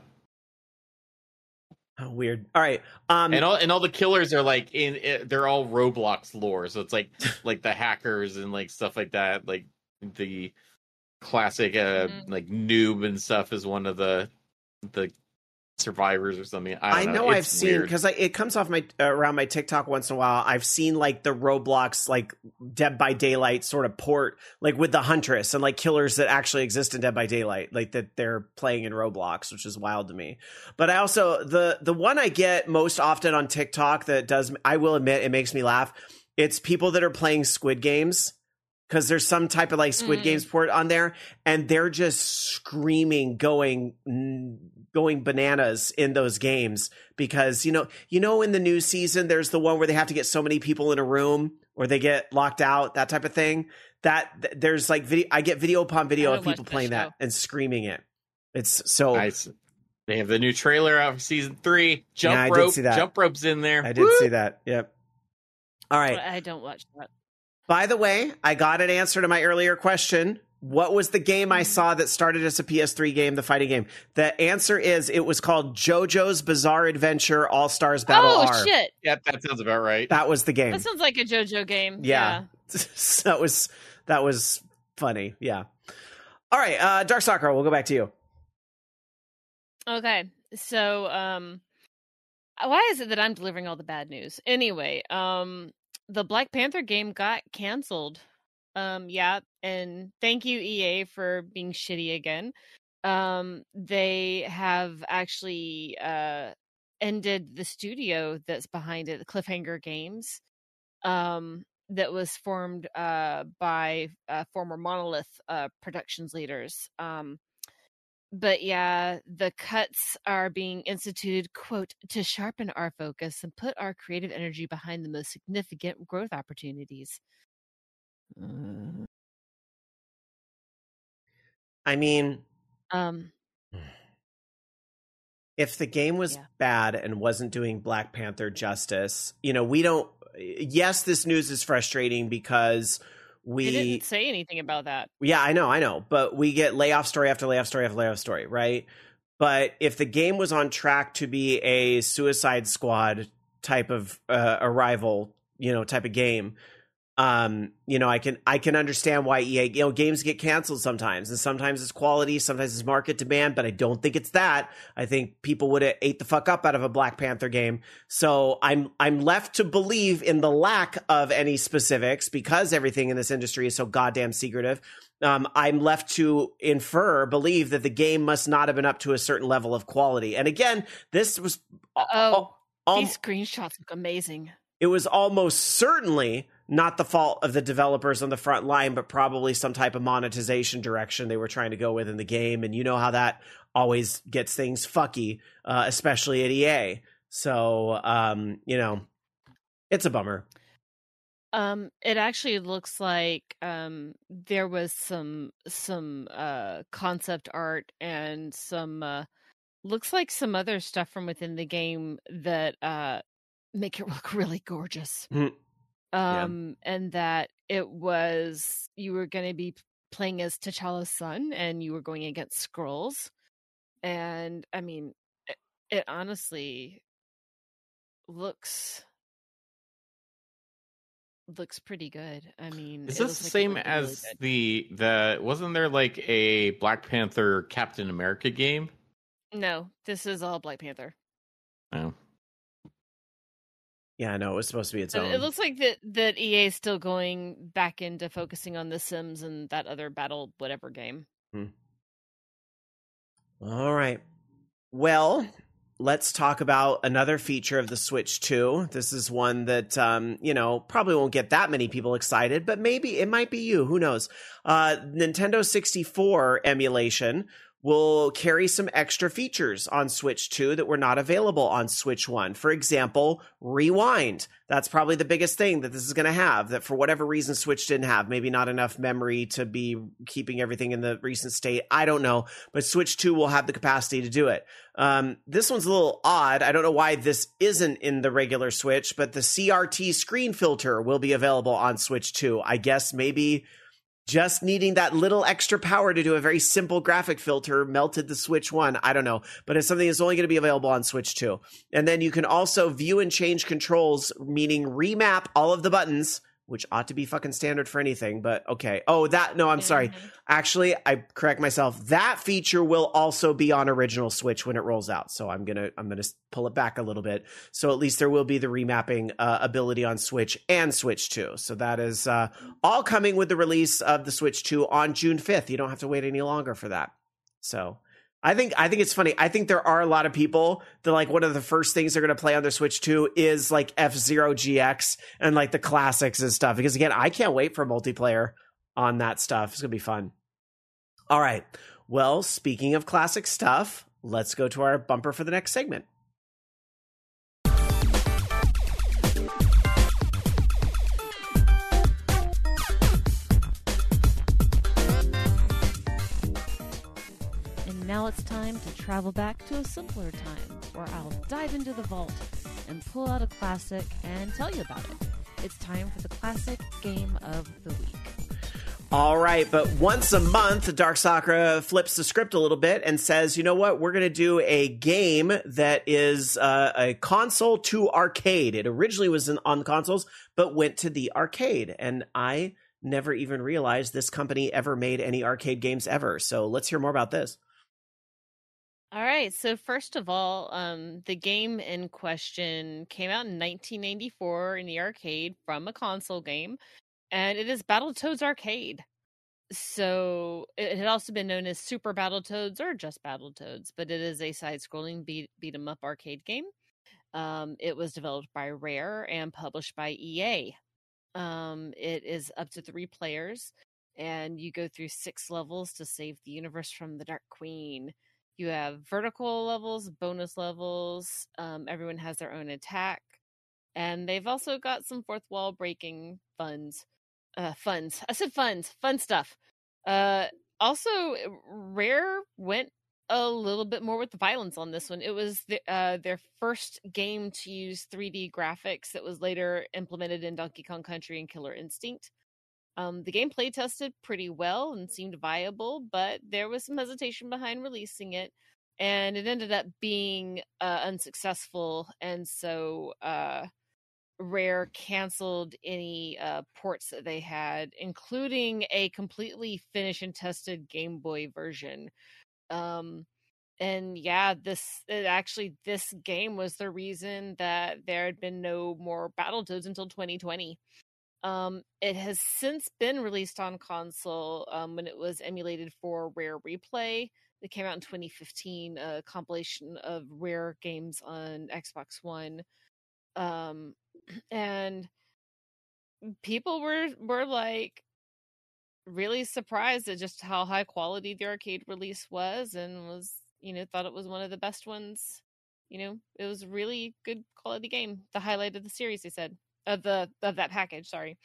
Oh, weird. All right. And all the killers are like they're all Roblox lore, so it's like the hackers and like stuff like that. Like the classic like noob and stuff is one of the survivors or something. I don't know. I've seen, because it comes off my around my TikTok once in a while. I've seen like the Roblox like Dead by Daylight sort of port, like with the Huntress and like killers that actually exist in Dead by Daylight, like that they're playing in Roblox, which is wild to me. But I also the one I get most often on TikTok that does, I will admit, it makes me laugh. It's people that are playing Squid Games, because there's some type of like Squid Games port on there, and they're just screaming, going bananas in those games, because you know in the new season there's the one where they have to get so many people in a room or they get locked out, that type of thing. That there's like I get video upon video of people playing that and screaming it. It's so nice. They have the new trailer out for season 3. Jump rope's in there. I did see that. Yep. All right. I don't watch that. By the way, I got an answer to my earlier question. What was the game I saw that started as a PS3 game, the fighting game? The answer is it was called JoJo's Bizarre Adventure All-Stars Battle R. Oh, shit. Yeah, that sounds about right. That was the game. That sounds like a JoJo game. Yeah. that was funny. Yeah. All right, Darkstalker, we'll go back to you. Okay. So, why is it that I'm delivering all the bad news? Anyway, the Black Panther game got canceled. Yeah, and thank you, EA, for being shitty again. They have actually ended the studio that's behind it, the Cliffhanger Games, that was formed by former Monolith Productions leaders. But yeah, the cuts are being instituted, quote, to sharpen our focus and put our creative energy behind the most significant growth opportunities. I mean, if the game was bad and wasn't doing Black Panther justice, yes, this news is frustrating because we didn't say anything about that. Yeah, I know. But we get layoff story after layoff story after layoff story, right? But if the game was on track to be a Suicide Squad type of Arrival, type of game, I can understand why EA, games get canceled sometimes, and sometimes it's quality, sometimes it's market demand, but I don't think it's that. I think people would have ate the fuck up out of a Black Panther game. So I'm left to believe in the lack of any specifics, because everything in this industry is so goddamn secretive. I'm left to believe that the game must not have been up to a certain level of quality. And again, this was these screenshots look amazing. It was almost certainly not the fault of the developers on the front line, but probably some type of monetization direction they were trying to go with in the game. And you know how that always gets things fucky, especially at EA. So, it's a bummer. It actually looks like there was some concept art and some looks like some other stuff from within the game that make it look really gorgeous. And that you were going to be playing as T'Challa's son, and you were going against Skrulls. And I mean, it honestly looks pretty good. I mean, is this the same as really the wasn't there like a Black Panther Captain America game? No, this is all Black Panther. Oh. Yeah, no, it was supposed to be its own. It looks like that EA is still going back into focusing on The Sims and that other battle whatever game. All right. Well, let's talk about another feature of the Switch 2. This is one that, probably won't get that many people excited, but maybe it might be you. Who knows? Nintendo 64 emulation will carry some extra features on Switch 2 that were not available on Switch 1. For example, Rewind. That's probably the biggest thing that this is going to have, that for whatever reason Switch didn't have. Maybe not enough memory to be keeping everything in the recent state. I don't know. But Switch 2 will have the capacity to do it. This one's a little odd. I don't know why this isn't in the regular Switch, but the CRT screen filter will be available on Switch 2. I guess maybe just needing that little extra power to do a very simple graphic filter melted the Switch 1. I don't know, but it's something that's only going to be available on Switch 2. And then you can also view and change controls, meaning remap all of the buttons, which ought to be fucking standard for anything, but okay. Oh, I'm sorry. Actually, I correct myself. That feature will also be on original Switch when it rolls out. So I'm going to pull it back a little bit. So at least there will be the remapping ability on Switch and Switch 2. So that is all coming with the release of the Switch 2 on June 5th. You don't have to wait any longer for that. So I think it's funny. I think there are a lot of people that like one of the first things they're going to play on their Switch 2 is like F-Zero GX and like the classics and stuff. Because again, I can't wait for multiplayer on that stuff. It's going to be fun. All right. Well, speaking of classic stuff, let's go to our bumper for the next segment. Now it's time to travel back to a simpler time where I'll dive into the vault and pull out a classic and tell you about it. It's time for the classic game of the week. All right, but once a month, Dark Sakura flips the script a little bit and says, you know what, we're going to do a game that is a console to arcade. It originally was on consoles, but went to the arcade. And I never even realized this company ever made any arcade games ever. So let's hear more about this. All right, so first of all, the game in question came out in 1994 in the arcade from a console game, and it is Battletoads Arcade. So it had also been known as Super Battletoads or just Battletoads, but it is a side-scrolling beat 'em up arcade game. It was developed by Rare and published by EA. It is up to 3 players, and you go through 6 levels to save the universe from the Dark Queen. You have vertical levels, bonus levels. Everyone has their own attack. And they've also got some fourth wall breaking funds. I said funds. Fun stuff. Also, Rare went a little bit more with the violence on this one. It was their first game to use 3D graphics that was later implemented in Donkey Kong Country and Killer Instinct. The game play tested pretty well and seemed viable, but there was some hesitation behind releasing it, and it ended up being unsuccessful, and so Rare canceled any ports that they had, including a completely finished and tested Game Boy version. And yeah, this game was the reason that there had been no more Battletoads until 2020. It has since been released on console when it was emulated for Rare Replay. It came out in 2015, a compilation of Rare games on Xbox One. And people were like really surprised at just how high quality the arcade release was, and thought it was one of the best ones. It was a really good quality game. The highlight of the series, they said. Of that package, sorry.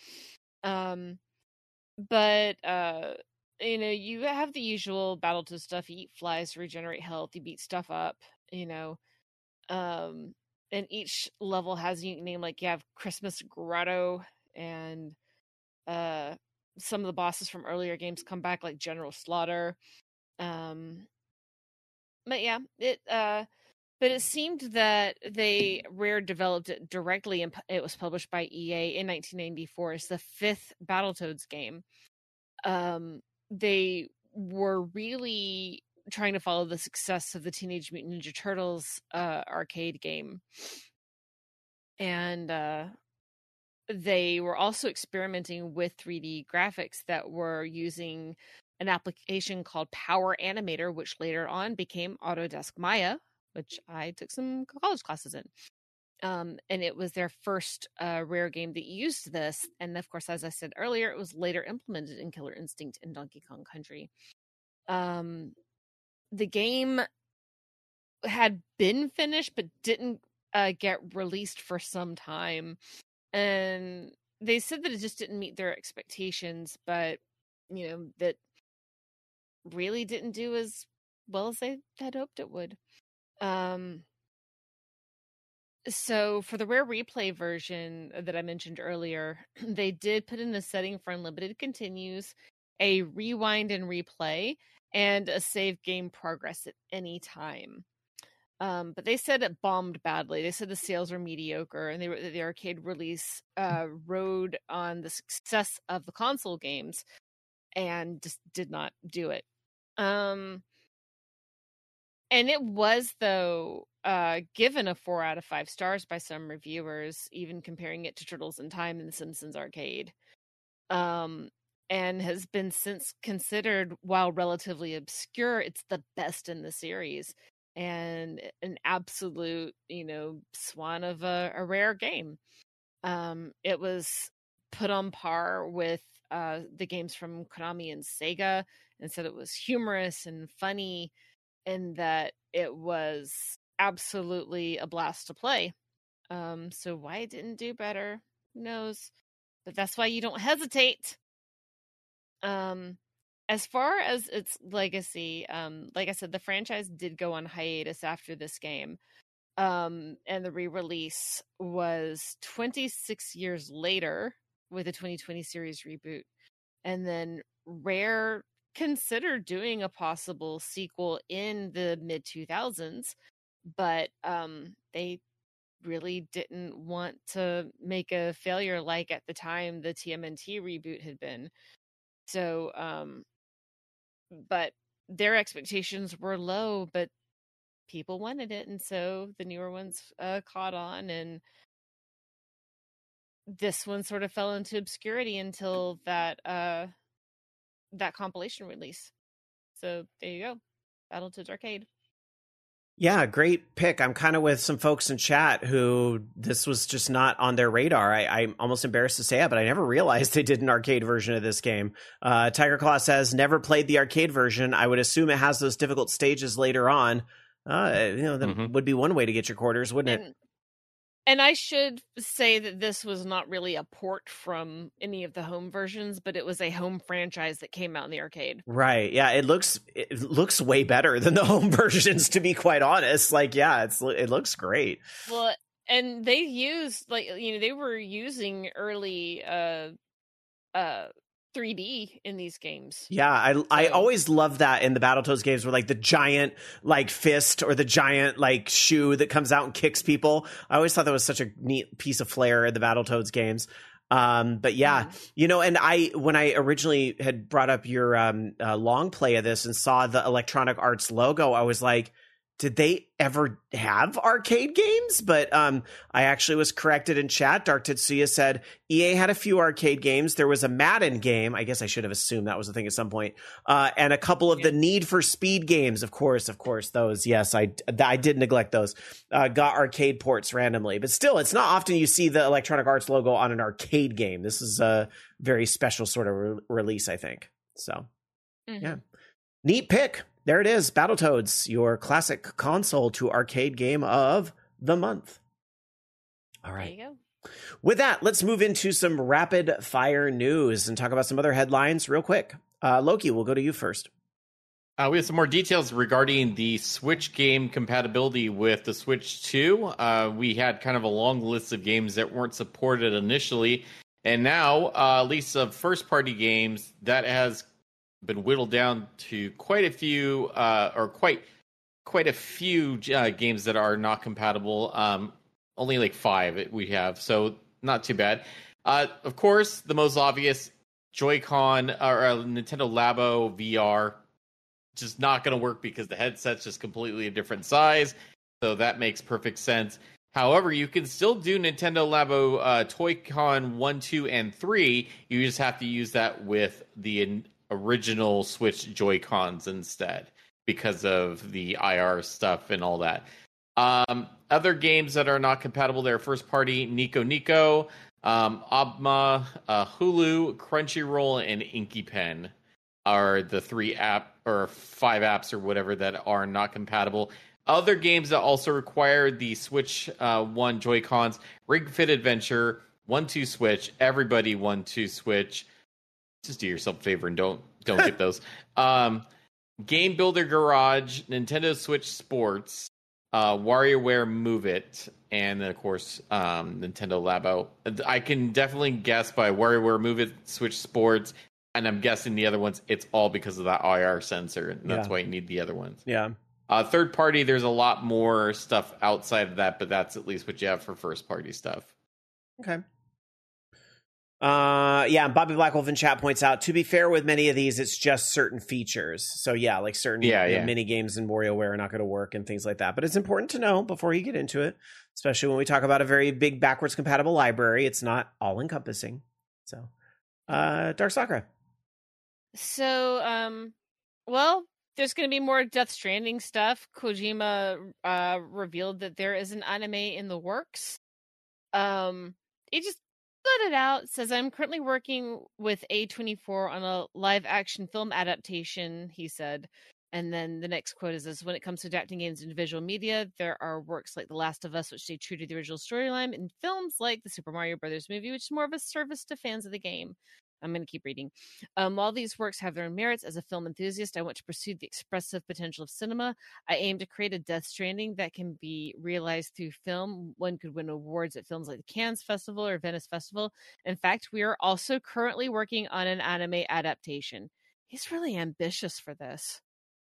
But you have the usual Battletoads stuff. You eat flies to regenerate health, you beat stuff up, and each level has a unique name, like you have Christmas Grotto, and some of the bosses from earlier games come back, like General Slaughter. But yeah, But it seemed that Rare developed it directly, and it was published by EA in 1994 as the 5th Battletoads game. They were really trying to follow the success of the Teenage Mutant Ninja Turtles arcade game. And they were also experimenting with 3D graphics that were using an application called Power Animator, which later on became Autodesk Maya, which I took some college classes in. And it was their first Rare game that used this. And of course, as I said earlier, it was later implemented in Killer Instinct and Donkey Kong Country. the game had been finished but didn't get released for some time, and they said that it just didn't meet their expectations, but that really didn't do as well as they had hoped it would. So for the Rare Replay version that I mentioned earlier, they did put in a setting for unlimited continues, a rewind and replay, and a save game progress at any time. But they said it bombed badly. They said the sales were mediocre, and the arcade release rode on the success of the console games and just did not do it. And it was, though, given a 4 out of 5 stars by some reviewers, even comparing it to Turtles in Time and The Simpsons Arcade. And has been since considered, while relatively obscure, it's the best in the series. And an absolute, swan of a rare game. It was put on par with the games from Konami and Sega, and said it was humorous and funny, and that it was absolutely a blast to play. So why it didn't do better, who knows? But that's why you don't hesitate. As far as its legacy, like I said, the franchise did go on hiatus after this game. And the re-release was 26 years later with a 2020 series reboot. And then Rare considered doing a possible sequel in the mid-2000s, but they really didn't want to make a failure like at the time the TMNT reboot had been. So, but their expectations were low, but people wanted it, and so the newer ones caught on, and this one sort of fell into obscurity until that compilation release. So there you go, Battletoads Arcade. Yeah, great pick. I'm kind of with some folks in chat who this was just not on their radar. I'm almost embarrassed to say it, but I never realized they did an arcade version of this game. Tiger Claw says, never played the arcade version. I would assume it has those difficult stages later on. That would be one way to get your quarters, wouldn't it? And I should say that this was not really a port from any of the home versions, but it was a home franchise that came out in the arcade. Right. Yeah. It looks way better than the home versions, to be quite honest. Like, yeah, it looks great. Well, and they used they were using early 3D in these games. Yeah, I always love that in the Battletoads games, where like the giant like fist or the giant like shoe that comes out and kicks people. I always thought that was such a neat piece of flair in the Battletoads games. But yeah, and when I originally had brought up your long play of this and saw the Electronic Arts logo, I was like, did they ever have arcade games? But I actually was corrected in chat. Dark Tetsuya said EA had a few arcade games. There was a Madden game. I guess I should have assumed that was a thing at some point. And a couple of the Need for Speed games. Of course, those. Yes, I did neglect those. Got arcade ports randomly. But still, it's not often you see the Electronic Arts logo on an arcade game. This is a very special sort of release, I think. So, yeah. Neat pick. There it is, Battletoads, your classic console to arcade game of the month. All right. There you go. With that, let's move into some rapid fire news and talk about some other headlines real quick. Loki, we'll go to you first. We have some more details regarding the Switch game compatibility with the Switch 2. We had kind of a long list of games that weren't supported initially, and now, at least of first-party games, that has been whittled down to quite a few, quite a few games that are not compatible. Only like 5 we have, so not too bad. Of course, the most obvious, Joy-Con or Nintendo Labo VR, just not going to work because the headset's just completely a different size. So that makes perfect sense. However, you can still do Nintendo Labo Toy-Con 1, 2, and 3. You just have to use that with the original Switch Joy-Cons instead because of the IR stuff and all that. Other games that are not compatible, they're first party, Nico Nico, Abma, Hulu, Crunchyroll, and Inky Pen. are the 3 app or 5 apps or whatever that are not compatible. Other games that also require the Switch 1 Joy-Cons: Ring Fit Adventure, 1-2 Switch, Everybody 1-2 Switch. Just do yourself a favor and don't get those. Game Builder Garage, Nintendo Switch Sports, WarioWare Move It, and then of course Nintendo Labo. I can definitely guess by WarioWare Move It, Switch Sports, and I'm guessing the other ones, it's all because of that IR sensor, and that's why you need the other ones. Yeah. Third party, there's a lot more stuff outside of that, but that's at least what you have for first party stuff. Okay. Bobby Blackwolf in chat points out, to be fair, with many of these, it's just certain features. So yeah, like certain mini games in WarioWare are not going to work and things like that. But it's important to know before you get into it, especially when we talk about a very big backwards compatible library. It's not all encompassing. So, Dark Sakura. So, well, there's going to be more Death Stranding stuff. Kojima revealed that there is an anime in the works. He just let it out. Says, I'm currently working with A24 on a live action film adaptation, he said. And then the next quote is this: when it comes to adapting games into visual media, there are works like The Last of Us, which stay true to the original storyline, and films like the Super Mario Brothers movie, which is more of a service to fans of the game. I'm going to keep reading. While these works have their own merits, as a film enthusiast, I want to pursue the expressive potential of cinema. I aim to create a Death Stranding that can be realized through film. One could win awards at films like the Cannes Festival or Venice Festival. In fact, we are also currently working on an anime adaptation. He's really ambitious for this.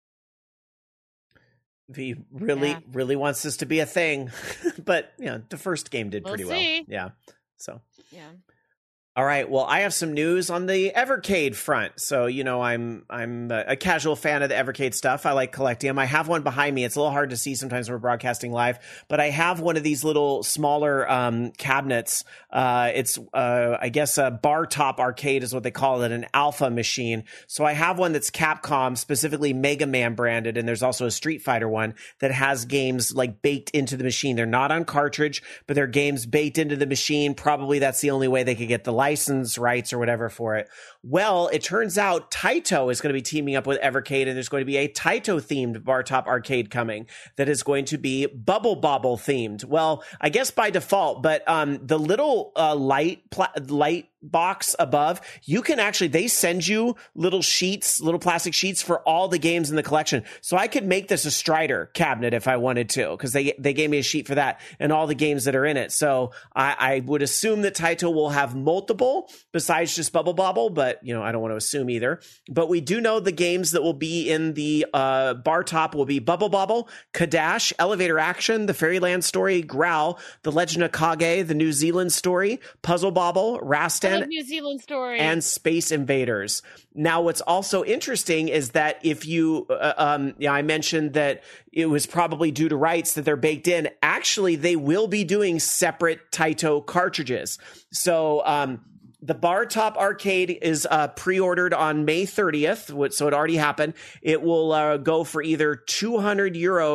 He really wants this to be a thing. But, the first game did pretty well. Yeah. So. Yeah. All right. Well, I have some news on the Evercade front. So, I'm a casual fan of the Evercade stuff. I like collecting them. I have one behind me. It's a little hard to see sometimes when we're broadcasting live, but I have one of these little smaller cabinets. It's I guess a bar top arcade is what they call it, an alpha machine. So I have one that's Capcom, specifically Mega Man branded, and there's also a Street Fighter one that has games like baked into the machine. They're not on cartridge, but they're games baked into the machine. Probably that's the only way they could get the license rights or whatever for it. Well, it turns out Taito is going to be teaming up with Evercade, and there's going to be a Taito themed bar top arcade coming that is going to be Bubble Bobble themed. Well, I guess by default, but the little light box above, you can actually, they send you little plastic sheets for all the games in the collection. So I could make this a Strider cabinet if I wanted to, because they gave me a sheet for that and all the games that are in it. So I would assume that Taito will have multiple besides just Bubble Bobble, but I don't want to assume either. But we do know the games that will be in the bar top will be Bubble Bobble, Kadash, Elevator Action, the Fairyland Story, Growl, The Legend of Kage, the New Zealand Story, Puzzle Bobble, Rastan, New Zealand Story, and Space Invaders. Now, what's also interesting is that if you, I mentioned that it was probably due to rights that they're baked in. Actually, they will be doing separate Taito cartridges. So, the Bar Top Arcade is pre-ordered on May 30th, so it already happened. It will go for either 200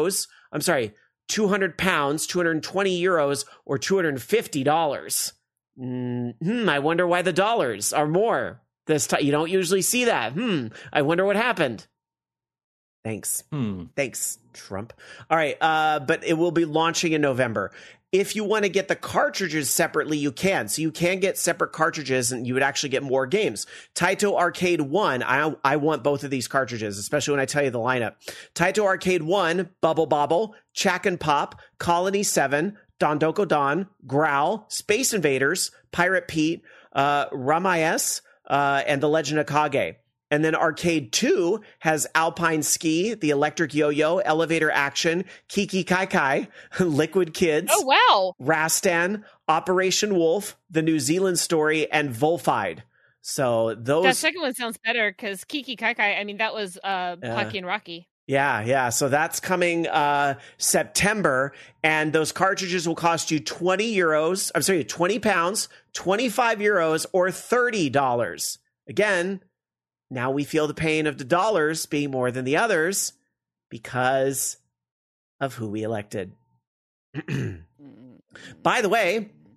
pounds, 220 euros, or $250. I wonder why the dollars are more this time. You don't usually see that. I wonder what happened. Thanks. Thanks, Trump. All right, but it will be launching in November. If you want to get the cartridges separately, you can. So you can get separate cartridges and you would actually get more games. Taito Arcade 1, I want both of these cartridges, especially when I tell you the lineup. Taito Arcade 1, Bubble Bobble, Chack and Pop, Colony 7, Dondoko Don, Growl, Space Invaders, Pirate Pete, Ramayes, and The Legend of Kage. And then Arcade 2 has Alpine Ski, The Electric Yo-Yo, Elevator Action, Kiki Kai Kai, Liquid Kids. Oh, wow. Rastan, Operation Wolf, The New Zealand Story, and Volfied. So those... That second one sounds better because Kiki Kai Kai, that was Pocky and Rocky. Yeah. So that's coming September, and those cartridges will cost you 20 pounds, 25 euros, or $30. Again, now we feel the pain of the dollars being more than the others because of who we elected. By the way,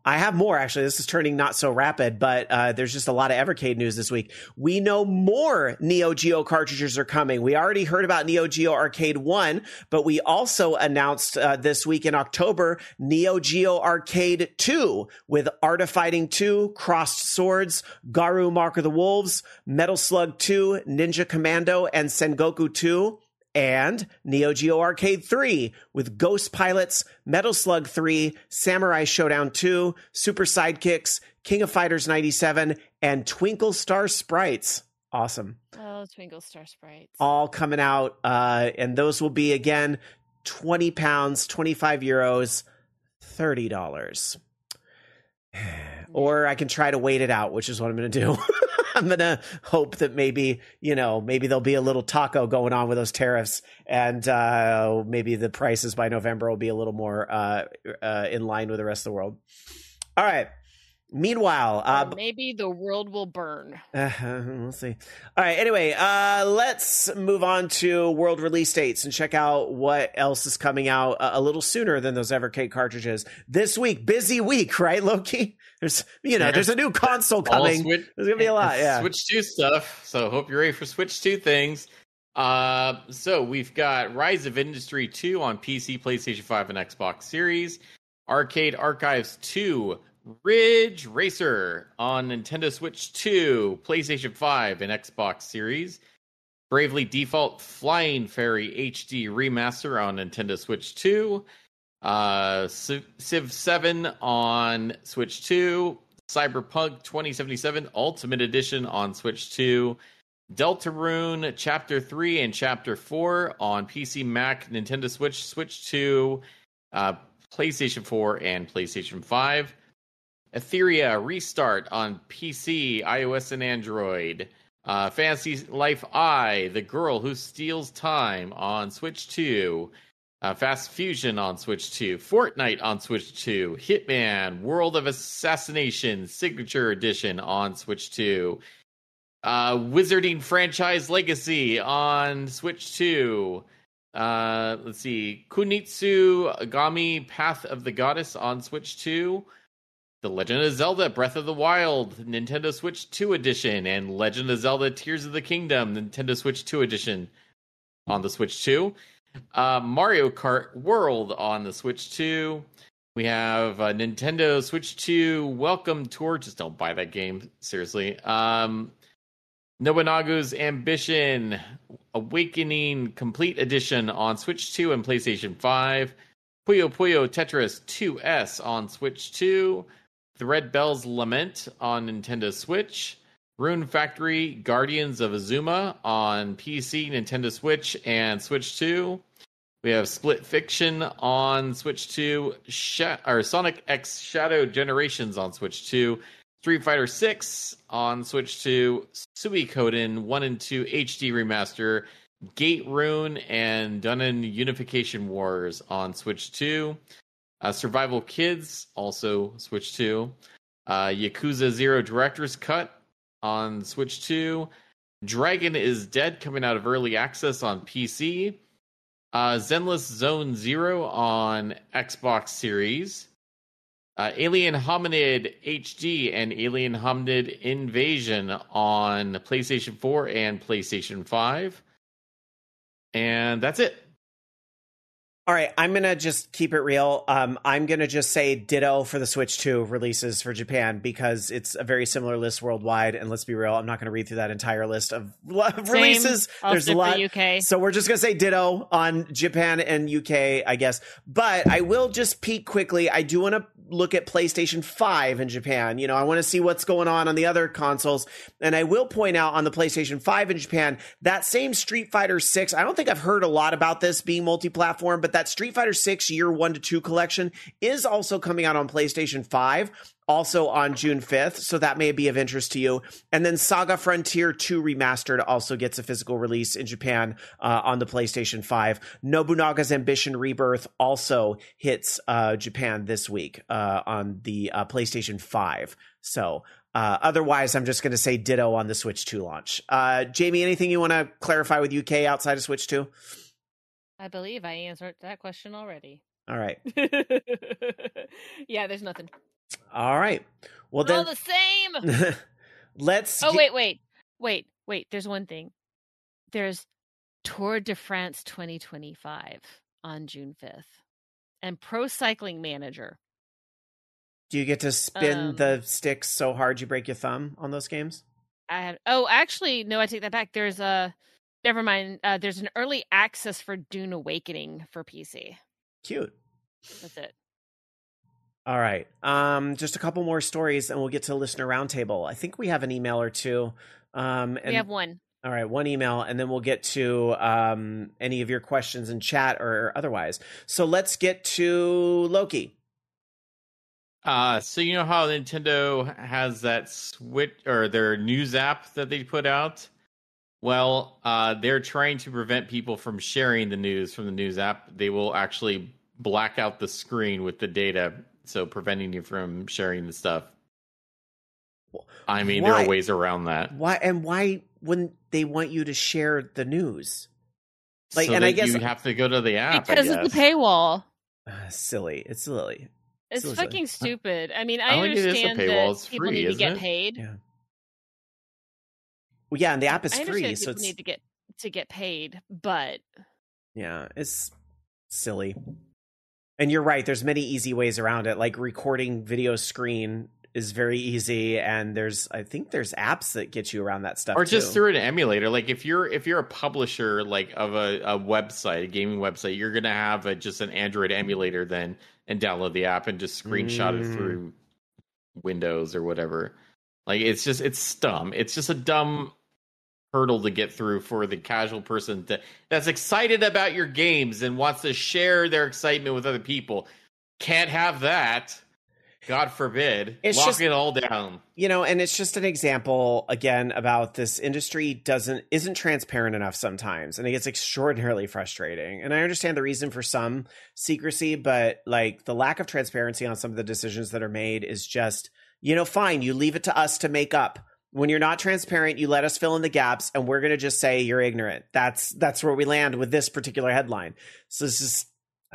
I have more, actually. This is turning not so rapid, but there's just a lot of Evercade news this week. We know more Neo Geo cartridges are coming. We already heard about Neo Geo Arcade 1, but we also announced this week in October Neo Geo Arcade 2 with Art of Fighting 2, Crossed Swords, Garou Mark of the Wolves, Metal Slug 2, Ninja Commando, and Sengoku 2. And Neo Geo Arcade 3 with Ghost Pilots, Metal Slug 3, Samurai Showdown 2, Super Sidekicks, King of Fighters 97, and Twinkle Star Sprites. Awesome. Oh, Twinkle Star Sprites. All coming out. And those will be, again, £20, 25 euros, $30. Or I can try to wait it out, which is what I'm going to do. I'm going to hope that maybe there'll be a little taco going on with those tariffs, and maybe the prices by November will be a little more in line with the rest of the world. All right. Meanwhile, maybe the world will burn. We'll see. All right. Anyway, let's move on to world release dates and check out what else is coming out a little sooner than those Evercade cartridges this week. Busy week, right, Loki? There's a new console coming. There's gonna be a lot. Yeah, Switch 2 stuff. So hope you're ready for Switch 2 things. So we've got Rise of Industry 2 on PC, PlayStation 5, and Xbox Series. Arcade Archives 2. Ridge Racer on Nintendo Switch 2, PlayStation 5, and Xbox Series. Bravely Default Flying Fairy HD Remaster on Nintendo Switch 2. Civ 7 on Switch 2. Cyberpunk 2077 Ultimate Edition on Switch 2. Deltarune Chapter 3 and Chapter 4 on PC, Mac, Nintendo Switch, Switch 2, PlayStation 4, and PlayStation 5. Etheria Restart on PC, iOS, and Android. Fantasy Life I, The Girl Who Steals Time on Switch 2. Fast Fusion on Switch 2. Fortnite on Switch 2. Hitman World of Assassination Signature Edition on Switch 2. Wizarding Franchise Legacy on Switch 2. Let's see. Kunitsu Agami Path of the Goddess on Switch 2. The Legend of Zelda Breath of the Wild Nintendo Switch 2 Edition, and Legend of Zelda Tears of the Kingdom Nintendo Switch 2 Edition on the Switch 2. Mario Kart World on the Switch 2. We have Nintendo Switch 2 Welcome Tour. Just don't buy that game, seriously. Nobunaga's Ambition Awakening Complete Edition on Switch 2 and PlayStation 5. Puyo Puyo Tetris 2S on Switch 2. Threadbell's Lament on Nintendo Switch. Rune Factory Guardians of Azuma on PC, Nintendo Switch, and Switch 2. We have Split Fiction on Switch 2. Sonic X Shadow Generations on Switch 2. Street Fighter 6 on Switch 2. Suikoden 1 and 2 HD Remaster. Gate Rune and Dunnan Unification Wars on Switch 2. Survival Kids, also Switch 2. Yakuza 0 Director's Cut on Switch 2. Dragon is Dead coming out of early access on PC. Zenless Zone Zero on Xbox Series. Alien Hominid HD and Alien Hominid Invasion on PlayStation 4 and PlayStation 5. And that's it. All right, I'm going to just keep it real. I'm going to just say ditto for the Switch 2 releases for Japan because it's a very similar list worldwide. And let's be real, I'm not going to read through that entire list of releases. There's a lot. UK. So we're just going to say ditto on Japan and UK, I guess. But I will just peek quickly. I do want to look at PlayStation 5 in Japan. I want to see what's going on the other consoles. And I will point out on the PlayStation 5 in Japan, that same Street Fighter 6, I don't think I've heard a lot about this being multi-platform, but that Street Fighter 6 Year 1 to 2 collection is also coming out on PlayStation 5, also on June 5th, so that may be of interest to you. And then Saga Frontier 2 Remastered also gets a physical release in Japan on the PlayStation 5. Nobunaga's Ambition Rebirth also hits Japan this week on the PlayStation 5. So otherwise, I'm just going to say ditto on the Switch 2 launch. Jamie, anything you want to clarify with UK outside of Switch 2? I believe I answered that question already. All right. Yeah, there's nothing. All right. Well, then all the same. Let's. Oh, wait. There's one thing. There's Tour de France 2025 on June 5th, and Pro Cycling Manager. Do you get to spin the sticks so hard you break your thumb on those games? Actually, no. I take that back. There's never mind. There's an early access for Dune Awakening for PC. Cute. That's it. All right. Just a couple more stories, and we'll get to listener roundtable. I think we have an email or two. We have one. All right, one email, and then we'll get to any of your questions in chat or otherwise. So let's get to Loki. So you know how Nintendo has that Switch or their news app that they put out? Well, they're trying to prevent people from sharing the news from the news app. They will actually black out the screen with the data, so preventing you from sharing the stuff. I mean, there are ways around that. Why wouldn't they want you to share the news? Like, so and I guess you have to go to the app because it's the paywall. Silly. It's silly. It's fucking stupid. I mean, I understand that people need to get paid. Yeah. Well, yeah, and the app is free, so it's need to get paid, but yeah, it's silly. And you're right. There's many easy ways around it. Like recording video screen is very easy, and I think there's apps that get you around that stuff. Or just through an emulator. Like if you're a publisher like of a website, a gaming website, you're gonna have just an Android emulator then and download the app and just screenshot it through Windows or whatever. Like it's dumb. It's just a dumb hurdle to get through for the casual person that's excited about your games and wants to share their excitement with other people. Can't have that. God forbid. Lock it all down. And it's just an example, again, about this industry isn't transparent enough sometimes. And it gets extraordinarily frustrating. And I understand the reason for some secrecy, but like the lack of transparency on some of the decisions that are made is just, fine. You leave it to us to make up. When you're not transparent, you let us fill in the gaps, and we're going to just say you're ignorant. That's where we land with this particular headline. So this is...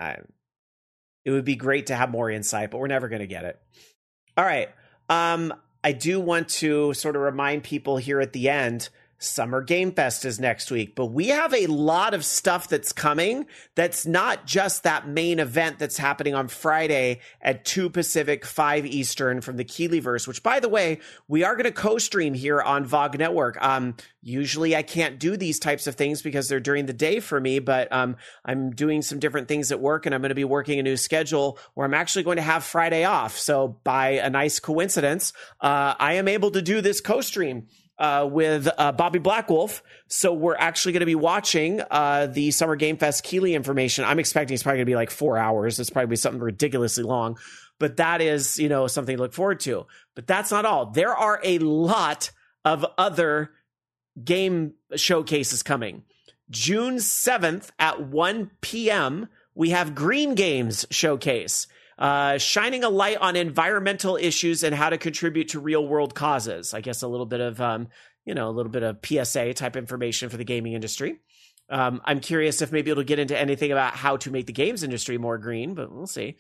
it would be great to have more insight, but we're never going to get it. All right. I do want to sort of remind people here at the end, Summer Game Fest is next week, but we have a lot of stuff that's coming that's not just that main event that's happening on Friday at 2 Pacific, 5 Eastern from the Keelyverse, which, by the way, we are going to co-stream here on VOG Network. Usually I can't do these types of things because they're during the day for me, but I'm doing some different things at work, and I'm going to be working a new schedule where I'm actually going to have Friday off. So by a nice coincidence, I am able to do this co-stream with Bobby Blackwolf. So we're actually going to be watching the Summer Game Fest Keighley information. I'm expecting it's probably going to be like 4 hours. It's probably something ridiculously long, but that is, something to look forward to. But that's not all. There are a lot of other game showcases coming. June 7th at 1 p.m., we have Green Games Showcase. Shining a light on environmental issues and how to contribute to real world causes. I guess a little bit of, a little bit of PSA type information for the gaming industry. I'm curious if maybe it'll get into anything about how to make the games industry more green, but we'll see.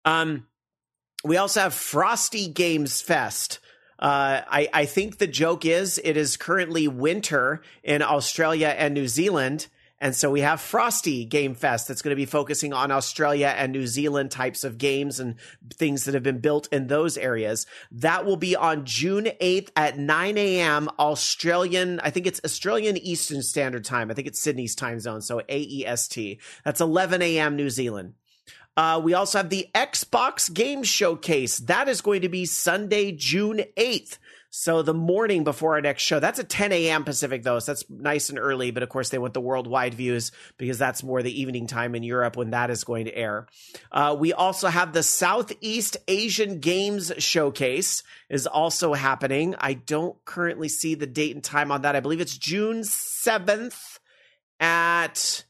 We also have Frosty Games Fest. I think the joke is it is currently winter in Australia and New Zealand. And so we have Frosty Game Fest that's going to be focusing on Australia and New Zealand types of games and things that have been built in those areas. That will be on June 8th at 9 a.m. Australian, I think it's Australian Eastern Standard Time. I think it's Sydney's time zone, so AEST. That's 11 a.m. New Zealand. We also have the Xbox Game Showcase. That is going to be Sunday, June 8th. So the morning before our next show. That's at 10 a.m. Pacific, though, so that's nice and early. But, of course, they want the worldwide views because that's more the evening time in Europe when that is going to air. We also have the Southeast Asian Games Showcase is also happening. I don't currently see the date and time on that. I believe it's June 7th at...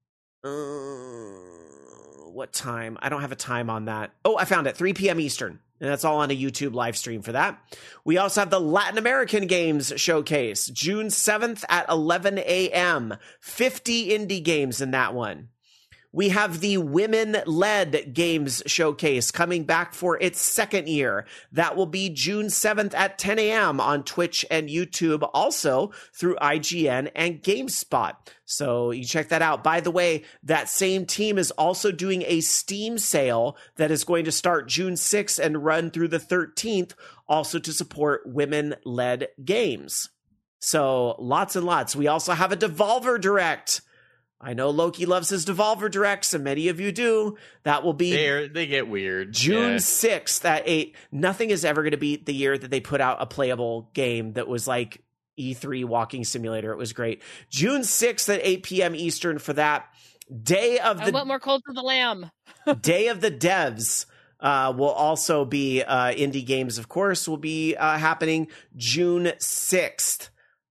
what time? I don't have a time on that. Oh, I found it. 3 p.m. Eastern. And that's all on a YouTube live stream for that. We also have the Latin American Games Showcase, June 7th at 11 a.m. 50 indie games in that one. we have the Women-Led Games Showcase coming back for its second year. That will be June 7th at 10 a.m. on Twitch and YouTube, also through IGN and GameSpot. So you check that out. By the way, that same team is also doing a Steam sale that is going to start June 6th and run through the 13th, also to support women-led games. So lots and lots. We also have a Devolver Direct. I know Loki loves his Devolver Directs, and many of you do. That will be... They get weird. June 6th at 8. Nothing is ever going to beat the year that they put out a playable game that was like E3 walking simulator. It was great. June 6th at 8 p.m. Eastern for that. I want more Cult of the Lamb. Day of the Devs will also be indie games, of course, will be happening June 6th,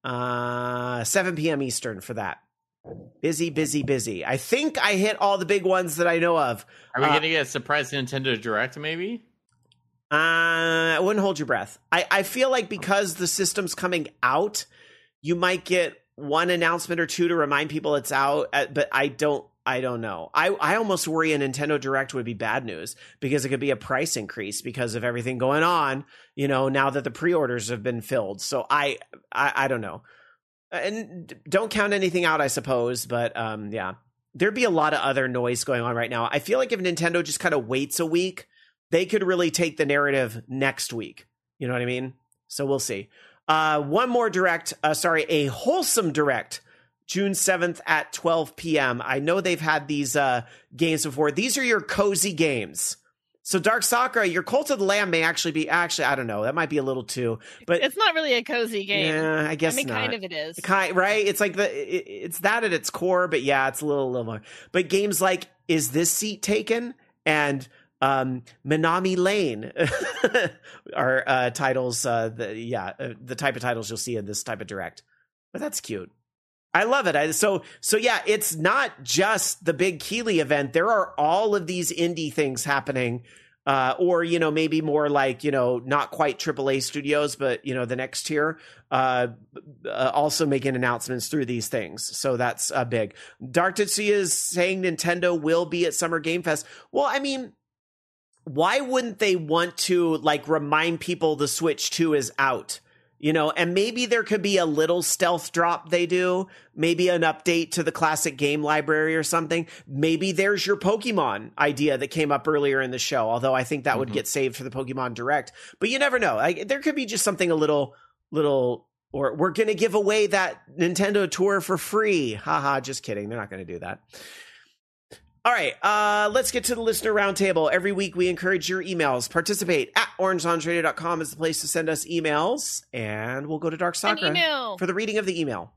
7 p.m. Eastern for that. Busy. I think I hit all the big ones that I know of. Are we going to get a surprise Nintendo Direct, maybe? I wouldn't hold your breath. I feel like because the system's coming out, you might get one announcement or two to remind people it's out, but I don't know. I almost worry a Nintendo Direct would be bad news because it could be a price increase because of everything going on, now that the pre-orders have been filled. So I don't know. And don't count anything out, I suppose. But yeah, there'd be a lot of other noise going on right now. I feel like if Nintendo just kind of waits a week, they could really take the narrative next week. You know what I mean? So we'll see. One more direct, a wholesome direct, June 7th at 12 p.m. I know they've had these games before. These are your cozy games. So Dark Sakura, your Cult of the Lamb may actually be, I don't know. That might be a little too, but it's not really a cozy game. Yeah, I guess not. Kind of it is. Right? It's like it's that at its core, but yeah, it's a little more. But games like Is This Seat Taken? And Minami Lane are titles, the type of titles you'll see in this type of direct. But that's cute. I love it. So yeah, it's not just the big Keighley event. There are all of these indie things happening, or maybe more like not quite AAA studios, but the next tier, also making announcements through these things. So that's big. Dark Tetsuya is saying Nintendo will be at Summer Game Fest. Well, I mean, why wouldn't they want to remind people the Switch 2 is out? And maybe there could be a little stealth drop they do, maybe an update to the classic game library or something. Maybe there's your Pokemon idea that came up earlier in the show, although I think that would get saved for the Pokemon Direct. But you never know. There could be just something a little, or we're going to give away that Nintendo tour for free. Haha, just kidding. They're not going to do that. All right, let's get to the listener roundtable. Every week we encourage your emails. Participate at orangeloungeradio.com is the place to send us emails. And we'll go to Dark Sakura for the reading of the email.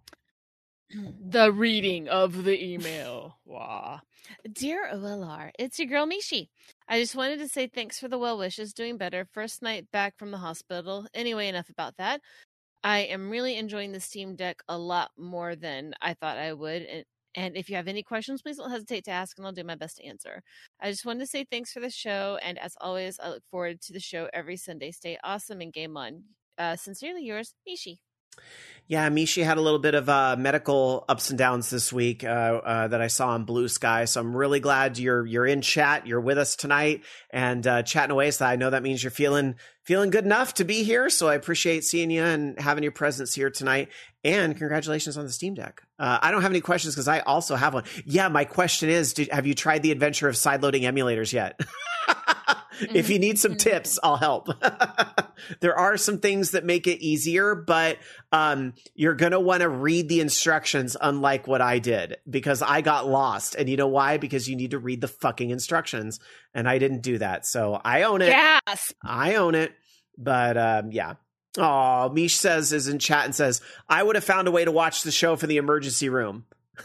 The reading of the email. Wow. Dear OLR, it's your girl Mishi. I just wanted to say thanks for the well wishes. Doing better. First night back from the hospital. Anyway, enough about that. I am really enjoying the Steam Deck a lot more than I thought I would. And if you have any questions, please don't hesitate to ask, and I'll do my best to answer. I just wanted to say thanks for the show, and as always, I look forward to the show every Sunday. Stay awesome and game on. Sincerely yours, Mishi. Yeah, Mishi had a little bit of medical ups and downs this week that I saw on Blue Sky. So I'm really glad you're in chat. You're with us tonight and chatting away. So I know that means you're feeling good enough to be here. So I appreciate seeing you and having your presence here tonight. And congratulations on the Steam Deck. I don't have any questions because I also have one. Yeah, my question is, have you tried the adventure of sideloading emulators yet? If you need some tips, I'll help. There are some things that make it easier, but you're going to want to read the instructions, unlike what I did, because I got lost. And you know why? Because you need to read the fucking instructions. And I didn't do that. So I own it. Yes. I own it. But yeah. Oh, Mish is in chat and says, I would have found a way to watch the show for the emergency room.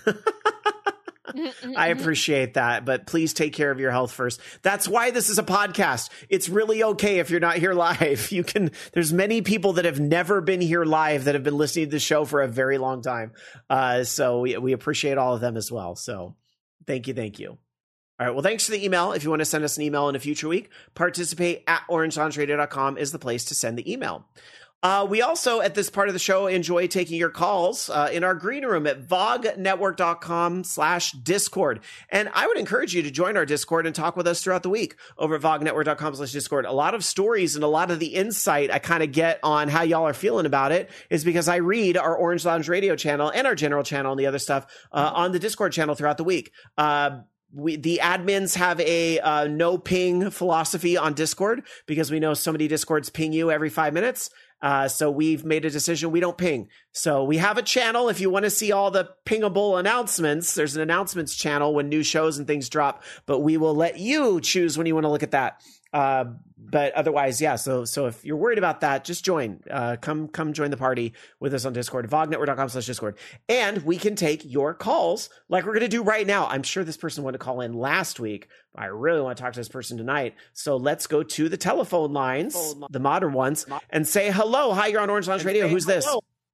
I appreciate that, but please take care of your health first. That's why this is a podcast. It's really okay if you're not here live. There's many people that have never been here live that have been listening to the show for a very long time. So we appreciate all of them as well. So thank you. All right. Well, thanks for the email. If you want to send us an email in a future week, participate at orangeloungeradio.com is the place to send the email. We also, at this part of the show, enjoy taking your calls in our green room at vognetwork.com/Discord. And I would encourage you to join our Discord and talk with us throughout the week over at vognetwork.com/Discord. A lot of stories and a lot of the insight I kind of get on how y'all are feeling about it is because I read our Orange Lounge radio channel and our general channel and the other stuff on the Discord channel throughout the week. The admins have a no ping philosophy on Discord because we know so many Discords ping you every 5 minutes. So we've made a decision. We don't ping. So we have a channel. If you want to see all the pingable announcements, there's an announcements channel when new shows and things drop, but we will let you choose when you want to look at that. But otherwise, yeah. So if you're worried about that, just join, come join the party with us on Discord, vognetwork.com/Discord. And we can take your calls like we're going to do right now. I'm sure this person wanted to call in last week. I really want to talk to this person tonight. So let's go to the telephone lines, the modern ones, and say hello. Hi, you're on Orange Lounge Radio. Who's this?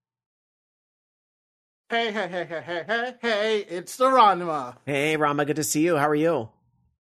Hey, it's the Ranma. Hey, Rama, good to see you. How are you?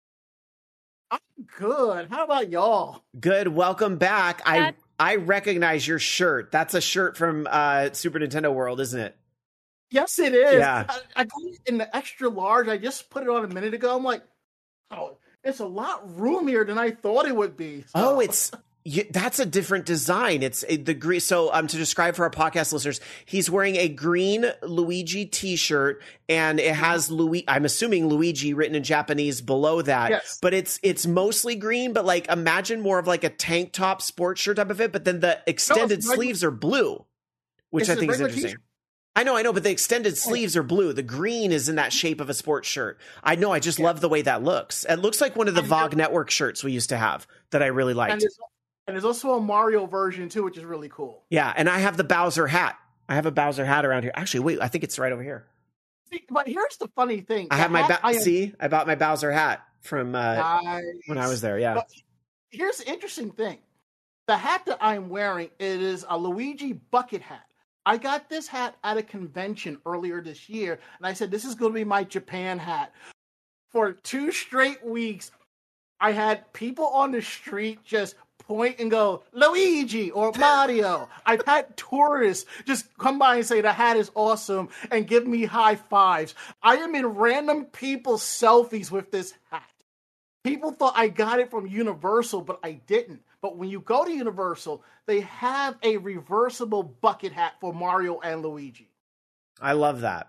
I'm good. How about y'all? Good. Welcome back. I recognize your shirt. That's a shirt from Super Nintendo World, isn't it? Yes, it is. Yeah. I got it in the extra large. I just put it on a minute ago. I'm like, oh, it's a lot roomier than I thought it would be. So. Oh, that's a different design. It's the green. So to describe for our podcast listeners, he's wearing a green Luigi t-shirt and it has I'm assuming Luigi written in Japanese below that, yes. But it's mostly green, but like imagine more of like a tank top sports shirt type of it. But then the extended sleeves are blue, which I think is interesting. T-shirt. I know, but the extended sleeves are blue. The green is in that shape of a sports shirt. I know. I just love the way that looks. It looks like one of the VOG Network shirts we used to have that I really liked. And there's also a Mario version, too, which is really cool. Yeah, and I have the Bowser hat. I have a Bowser hat around here. Actually, wait, I think it's right over here. See, but here's the funny thing. I have I bought my Bowser hat from nice. When I was there, yeah. But here's the interesting thing. The hat that I'm wearing, it is a Luigi bucket hat. I got this hat at a convention earlier this year, and I said, this is going to be my Japan hat. For 2 straight weeks, I had people on the street just point and go, Luigi or Mario. I've had tourists just come by and say the hat is awesome and give me high fives. I am in random people's selfies with this hat. People thought I got it from Universal, but I didn't. But when you go to Universal, they have a reversible bucket hat for Mario and Luigi. I love that.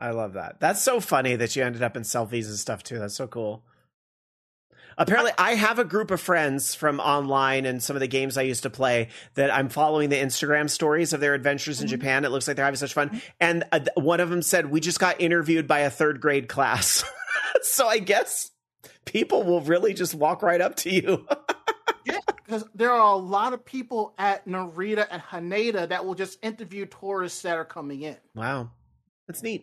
That's so funny that you ended up in selfies and stuff too. That's so cool. Apparently, I have a group of friends from online and some of the games I used to play that I'm following the Instagram stories of their adventures in Japan. It looks like they're having such fun. And one of them said, we just got interviewed by a 3rd grade class. So I guess people will really just walk right up to you. Yeah, because there are a lot of people at Narita and Haneda that will just interview tourists that are coming in. Wow. That's neat.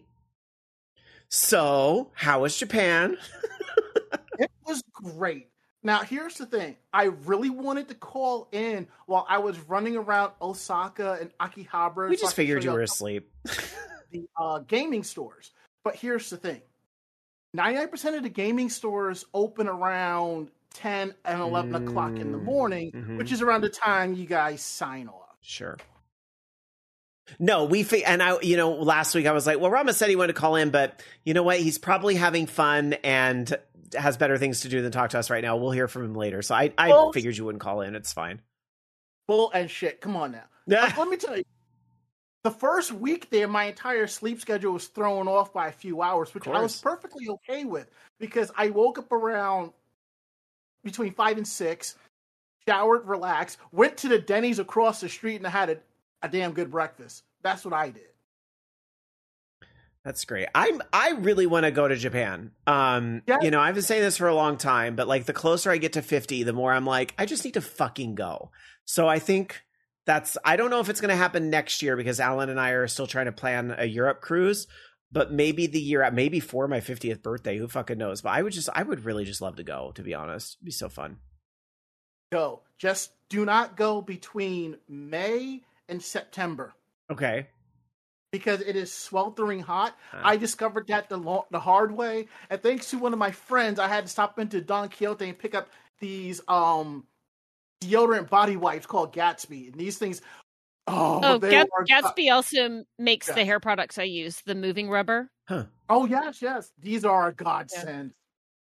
So, how was Japan? It was great. Now, here's the thing. I really wanted to call in while I was running around Osaka and Akihabara. We just figured you were asleep. The gaming stores. But here's the thing. 99% of the gaming stores open around 10 and 11 o'clock in the morning, which is around the time you guys sign off. Sure. No, last week I was like, well, Rama said he wanted to call in, but you know what? He's probably having fun and has better things to do than talk to us right now. We'll hear from him later. So I figured you wouldn't call in. It's fine. Bull and shit. Come on now. Let me tell you. The first week there, my entire sleep schedule was thrown off by a few hours, which I was perfectly okay with because I woke up around between 5 and 6, showered, relaxed, went to the Denny's across the street, and I had a damn good breakfast. That's what I did. That's great. I really want to go to Japan. I've been saying this for a long time, but like the closer I get to 50, the more I'm like, I just need to fucking go. So I think I don't know if it's going to happen next year because Alan and I are still trying to plan a Europe cruise, but maybe maybe for my 50th birthday, who fucking knows? But I would really just love to go, to be honest. It'd be so fun. Go. Just do not go between May and September. Okay. Because it is sweltering hot. I discovered that the hard way. And thanks to one of my friends, I had to stop into Don Quixote and pick up these deodorant body wipes called Gatsby. And these things Gatsby also makes the hair products I use, the moving rubber. Huh. Oh, yes. These are a godsend. Yeah.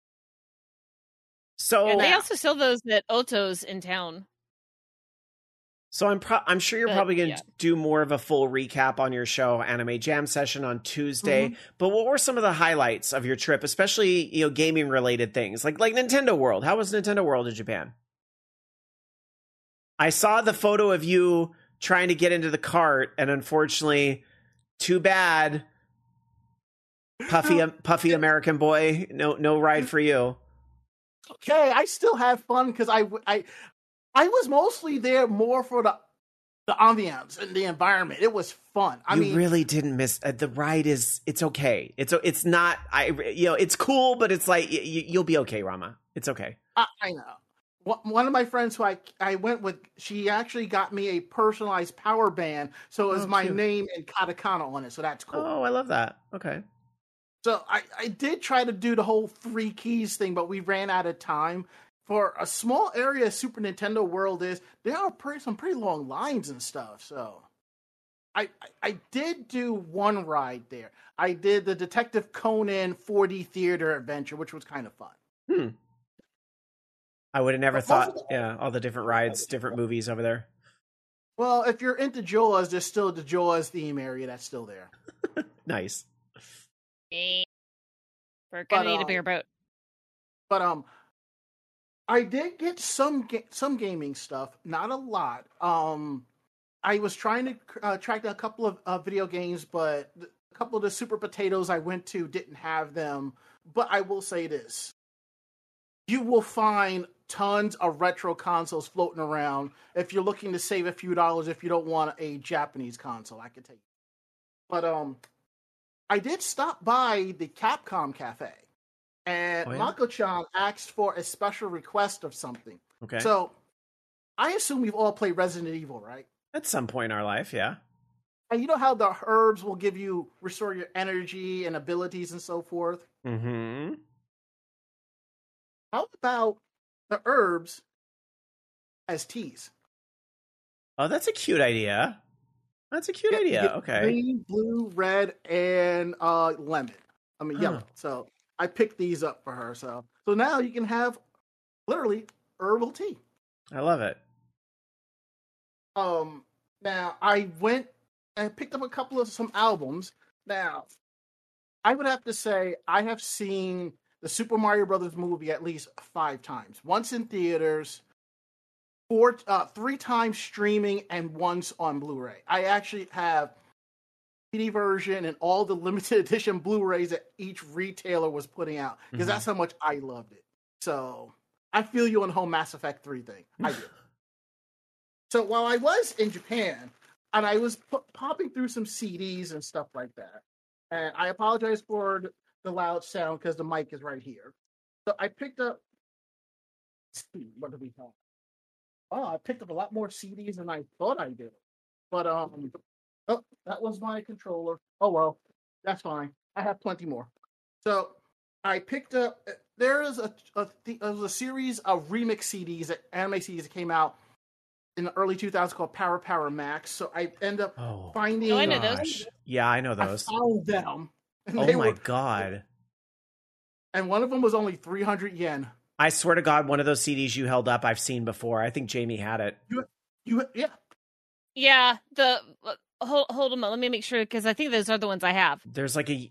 So they also sell those at Otto's in town. So I'm sure you're probably going to do more of a full recap on your show, Anime Jam Session, on Tuesday. Mm-hmm. But what were some of the highlights of your trip, especially gaming related things like Nintendo World? How was Nintendo World in Japan? I saw the photo of you trying to get into the cart, and unfortunately, too bad, puffy American boy, no ride for you. Okay, I still have fun because I was mostly there more for the ambiance and the environment. It was fun. I mean, really didn't miss the ride. It's okay. It's not. It's cool, but it's like you'll be okay, Rama. It's okay. I know. One of my friends who I went with, she actually got me a personalized power band, so it was my name and katakana on it. So that's cool. Oh, I love that. Okay. So I did try to do the whole 3 keys thing, but we ran out of time. For a small area Super Nintendo World is, there are some pretty long lines and stuff. So I did do one ride there. I did the Detective Conan 4D Theater Adventure, which was kind of fun. I would have never thought, all the different rides, different movies over there. Well, if you're into Jaws, there's still the Jaws theme area that's still there. Nice. We're gonna need a bigger boat. But I did get some gaming stuff, not a lot. I was trying to track a couple of video games, but a couple of the Super Potatoes I went to didn't have them. But I will say this. You will find tons of retro consoles floating around if you're looking to save a few dollars if you don't want a Japanese console, I can tell you. But I did stop by the Capcom Cafe. And Mako-chan asked for a special request of something. Okay. So, I assume we've all played Resident Evil, right? At some point in our life, yeah. And you know how the herbs will restore your energy and abilities and so forth? Mm-hmm. How about the herbs as teas? Oh, that's a cute idea. Okay. Green, blue, red, and lemon. I mean, yellow. So I picked these up for her. So now you can have literally herbal tea. I love it. Now I went and picked up some albums. Now, I would have to say I have seen the Super Mario Brothers movie at least 5 times. Once in theaters, 3 times streaming, and once on Blu-ray. I actually have CD version and all the limited edition Blu-rays that each retailer was putting out because that's how much I loved it. So I feel you on the whole Mass Effect 3 thing. I did. So while I was in Japan and I was popping through some CDs and stuff like that, and I apologize for the loud sound because the mic is right here. So I picked up, what do we call it? Oh, I picked up a lot more CDs than I thought I did. But that was my controller. Oh well, that's fine. I have plenty more. So I picked up. There is a series of remix CDs, anime CDs that came out in the early 2000s called Power Max. So I end up finding. Oh, I know those. Yeah, I know those. I found them. Oh my god! And one of them was only 300 yen. I swear to God, one of those CDs you held up, I've seen before. I think Jamie had it. Yeah. Yeah. Hold them up. Let me make sure because I think those are the ones I have. There's that one.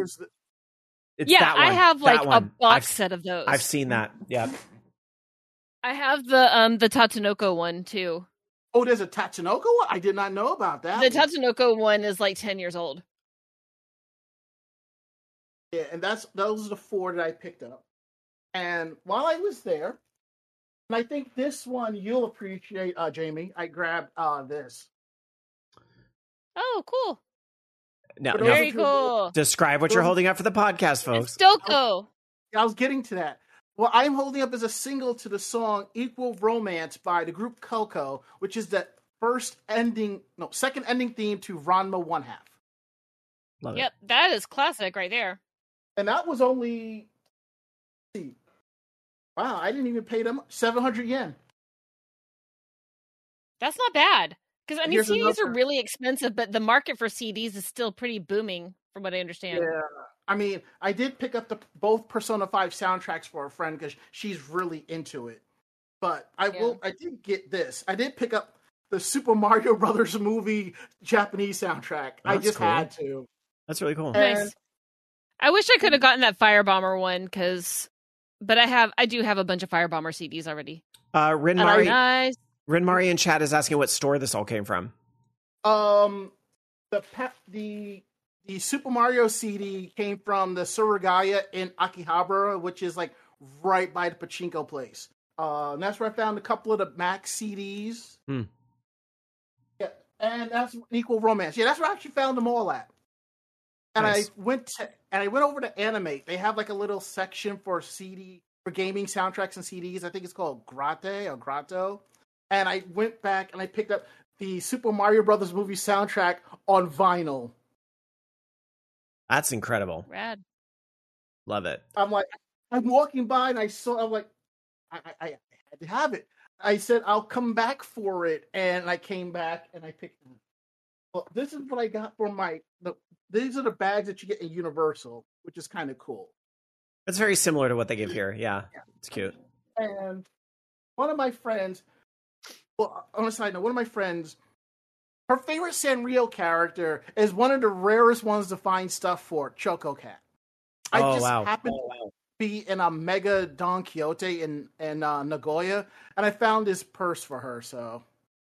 I have like a box set of those. I've seen that. Yeah. I have the Tatsunoko one too. Oh, there's a Tatsunoko one? I did not know about that. The Tatsunoko one is like 10 years old. Yeah, and those are the 4 that I picked up. And while I was there, and I think this one you'll appreciate, Jamie, I grabbed this. Oh, cool. Now, very cool. Describe what you're holding up for the podcast, folks. It's Stoko. I was getting to that. What I'm holding up is a single to the song Equal Romance by the group Coco, which is the second ending theme to Ranma 1/2. Love it. Yep, that is classic right there. And that was only, wow, I didn't even pay them 700 yen. That's not bad. Because I mean, CDs are really expensive, but the market for CDs is still pretty booming, from what I understand. Yeah, I mean, I did pick up both Persona 5 soundtracks for a friend because she's really into it. But I did get this. I did pick up the Super Mario Brothers movie Japanese soundtrack. I just had to. That's really cool. Nice. I wish I could have gotten that Firebomber one, but I do have a bunch of Firebomber CDs already. Rinmari in chat is asking what store this all came from. The Super Mario CD came from the Surugaya in Akihabara, which is like right by the pachinko place. And that's where I found a couple of the Max CDs. Yeah, and that's Equal Romance. Yeah, that's where I actually found them all at. And nice. I went over to Animate. They have like a little section for gaming soundtracks and CDs. I think it's called Grotto. And I went back and I picked up the Super Mario Brothers movie soundtrack on vinyl. That's incredible. Rad. Love it. I'm walking by and I had to have it. I said, I'll come back for it. And I came back and I picked it. Well, this is what I got for these are the bags that you get in Universal, which is kind of cool. It's very similar to what they give here. Yeah. It's cute. And one of my friends, on a side note, one of my friends, her favorite Sanrio character is one of the rarest ones to find stuff for, Choco Cat. I happened to be in a Mega Don Quixote in Nagoya, and I found this purse for her, so...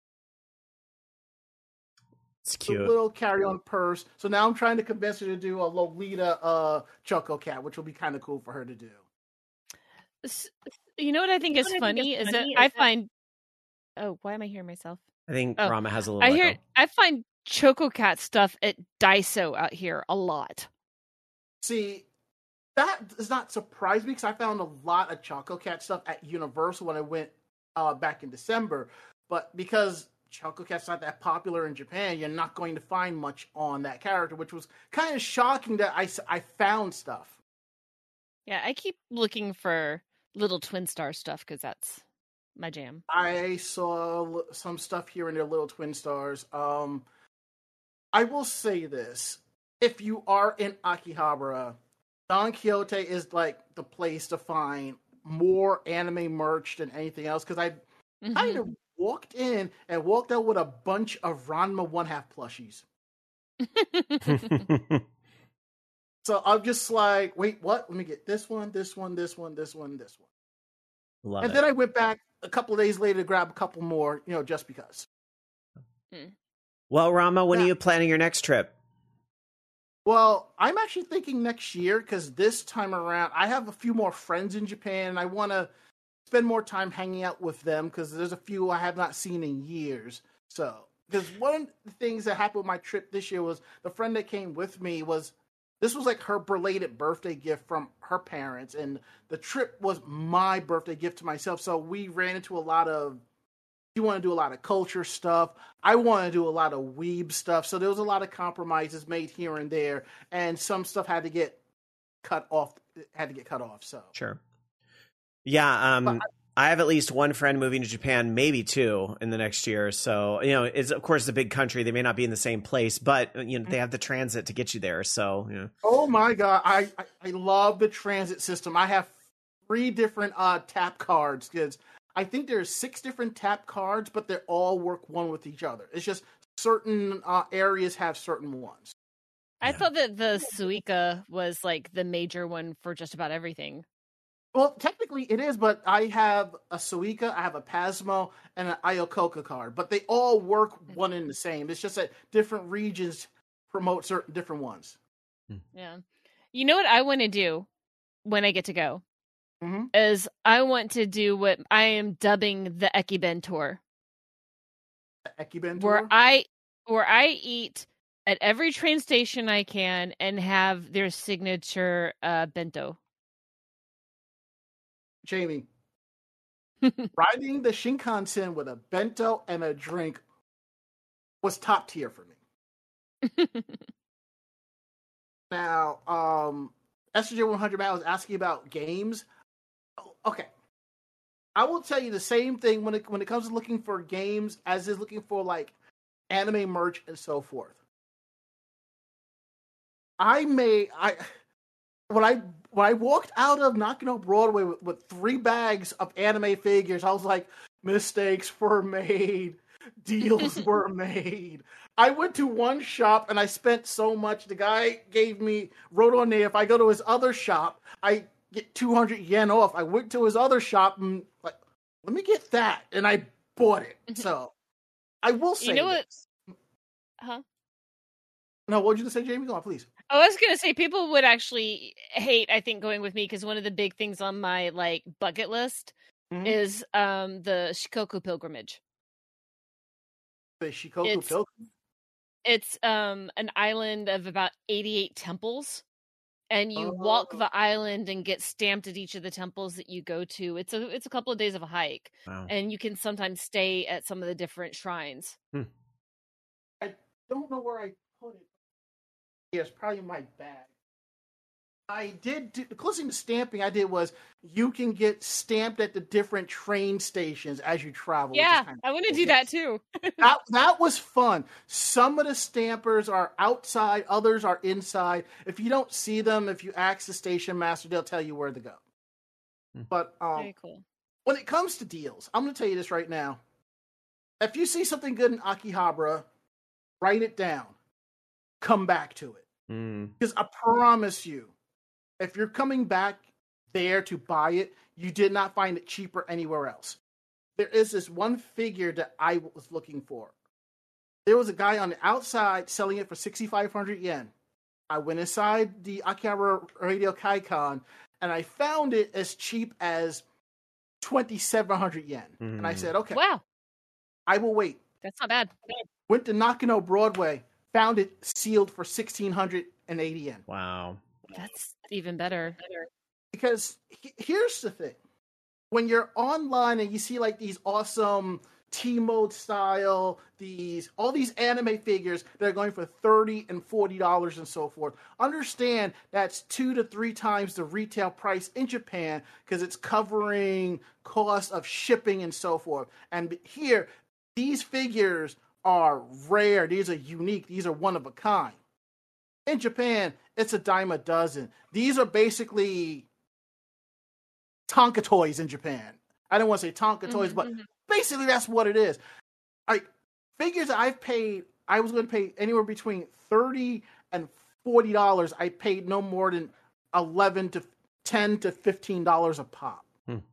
It's cute. A little carry-on purse. So now I'm trying to convince her to do a Lolita Choco Cat, which will be kind of cool for her to do. You know what I think is funny is that I find... Oh, why am I hearing myself? I think Rama has a little I find Choco Cat stuff at Daiso out here a lot. See, that does not surprise me because I found a lot of Choco Cat stuff at Universal when I went back in December. But because Choco Cat's not that popular in Japan, you're not going to find much on that character, which was kind of shocking that I found stuff. Yeah, I keep looking for little Twin Star stuff because that's my jam. I saw some stuff here in their Little Twin Stars. I will say this. If you are in Akihabara, Don Quixote is like the place to find more anime merch than anything else. Because I kind of walked in and walked out with a bunch of Ranma 1/2 plushies. So I'm just like, wait, what? Let me get this one. Love and it. then I went back a couple of days later to grab a couple more, just because. Well, Rama, when are you planning your next trip? Well, I'm actually thinking next year because this time around, I have a few more friends in Japan and I want to spend more time hanging out with them because there's a few I have not seen in years. So, because one of the things that happened with my trip this year was the friend that came with me this was like her belated birthday gift from her parents, and the trip was my birthday gift to myself. So we ran into you want to do a lot of culture stuff. I want to do a lot of weeb stuff. So there was a lot of compromises made here and there, and some stuff had to get cut off. So sure, yeah. I have at least one friend moving to Japan, maybe two in the next year. So, it's of course a big country. They may not be in the same place, but they have the transit to get you there. So, Oh my God. I love the transit system. I have 3 different tap cards because I think there's 6 different tap cards, but they all work one with each other. It's just certain areas have certain ones. I thought that the Suica was like the major one for just about everything. Well, technically it is, but I have a Suica, I have a Pasmo, and an Iococca card. But they all work one and the same. It's just that different regions promote certain different ones. Yeah. You know what I want to do when I get to go? Mm-hmm. Is I want to do what I am dubbing the Ekiben tour. The Ekiben tour? Where I eat at every train station I can and have their signature bento. Jamie, riding the Shinkansen with a bento and a drink was top tier for me. Now, SJ 100 Matt was asking about games. Okay, I will tell you the same thing when it comes to looking for games as is looking for like anime merch, and so forth. When I walked out of Nakano Broadway with 3 bags of anime figures, I was like, mistakes were made. Deals were made. I went to one shop and I spent so much. The guy wrote on there, if I go to his other shop, I get 200 yen off. I went to his other shop and like, let me get that. And I bought it. So I will say, you know what? Huh? No, what did you say, Jamie? Go on, please. I was going to say people would actually hate, I think, going with me because one of the big things on my like bucket list is the Shikoku pilgrimage. The Shikoku pilgrimage? It's an island of about 88 temples, and you walk the island and get stamped at each of the temples that you go to. It's a couple of days of a hike, and you can sometimes stay at some of the different shrines. I don't know where I put it. Yeah, it's probably in my bag. The closest to stamping I did was you can get stamped at the different train stations as you travel. Yeah, I want to do that too. that was fun. Some of the stampers are outside, others are inside. If you don't see them, if you ask the station master, they'll tell you where to go. But very cool. When it comes to deals, I'm going to tell you this right now. If you see something good in Akihabara, write it down. Come back to it. Because I promise you, if you're coming back there to buy it, you did not find it cheaper anywhere else. There is this one figure that I was looking for. There was a guy on the outside selling it for 6,500 yen. I went inside the Akihabara Radio Kaikon, and I found it as cheap as 2,700 yen. And I said, okay. Wow. I will wait. That's not bad. Went to Nakano Broadway, found it sealed for 1,680 yen. Wow. That's even better. Because here's the thing. When you're online and you see like these awesome T-mode style, all these anime figures that are going for $30 and $40 and so forth, understand that's 2 to 3 times the retail price in Japan because it's covering cost of shipping and so forth. And here, these figures are rare. These are unique. These are one of a kind. In Japan, it's a dime a dozen. These are basically Tonka toys in Japan. I don't want to say Tonka toys, but basically that's what it is. Like figures I've paid, I was going to pay anywhere between $30 and $40. I paid no more than $10 to $15 a pop. It's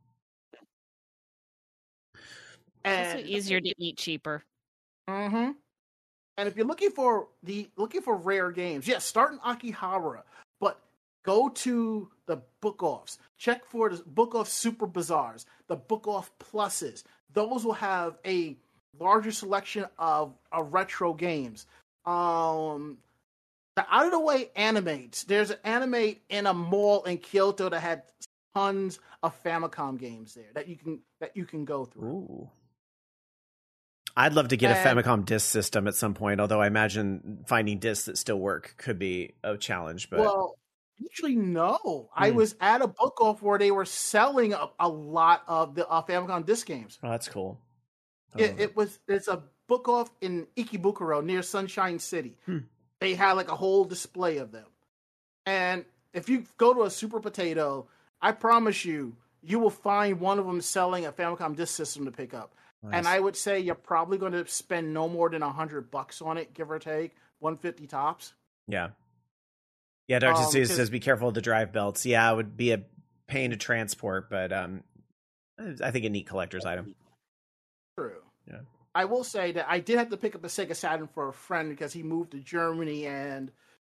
also easier to eat cheaper. And if you're looking for rare games, yes, start in Akihabara, but go to the book-offs. Check for the book-off Super Bazaars, the book-off Pluses. Those will have a larger selection of retro games. The out of the way animates. There's an animate in a mall in Kyoto that had tons of Famicom games there that you can go through. Ooh. I'd love to get a Famicom disc system at some point, although I imagine finding discs that still work could be a challenge. But well, actually, no. I was at a book off where they were selling a lot of the Famicom disc games. Oh, that's cool. It's a book off in Ikebukuro near Sunshine City. They had like a whole display of them. And if you go to a Super Potato, I promise you will find one of them selling a Famicom disc system to pick up. Nice. And I would say you're probably going to spend no more than $100 on it, give or take, 150 tops. Yeah. Yeah, Dr. Seuss says be careful of the drive belts. Yeah, it would be a pain to transport, but I think a neat collector's item. True. Yeah. I will say that I did have to pick up a Sega Saturn for a friend because he moved to Germany and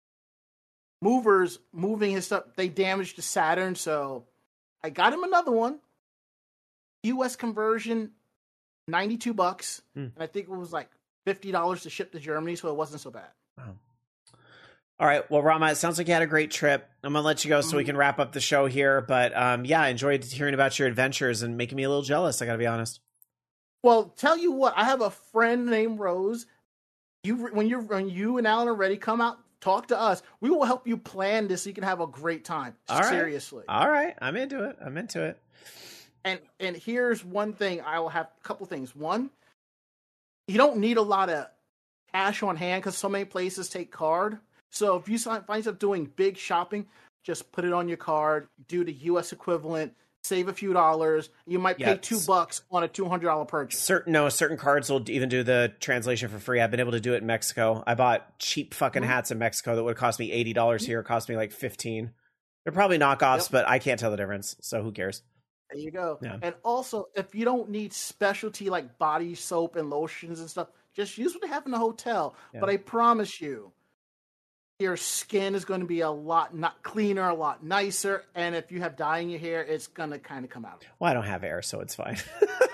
moving his stuff, they damaged the Saturn, so I got him another one. US conversion, $92, and I think it was like $50 to ship to Germany, so it wasn't so bad. Wow. All right, well, Rama, it sounds like you had a great trip. I'm gonna let you go so we can wrap up the show here. But yeah, I enjoyed hearing about your adventures and making me a little jealous. I gotta be honest. Well, tell you what, I have a friend named Rose. When you and Alan are ready, come out, talk to us. We will help you plan this so you can have a great time. Seriously. All right, I'm into it. And here's one thing. I will have a couple things. One, you don't need a lot of cash on hand because so many places take card. So if you find yourself doing big shopping, just put it on your card, do the U.S. equivalent, save a few dollars. You might pay $2 on a $200 purchase. Certain cards will even do the translation for free. I've been able to do it in Mexico. I bought cheap fucking hats in Mexico that would cost me $80 here. It cost me like $15. They're probably knockoffs, but I can't tell the difference. So who cares? There you go. Yeah. And also, if you don't need specialty like body soap and lotions and stuff, just use what they have in the hotel. Yeah. But I promise you, your skin is going to be a lot cleaner, a lot nicer. And if you have dye in your hair, it's going to kind of come out. Well, I don't have hair, so it's fine.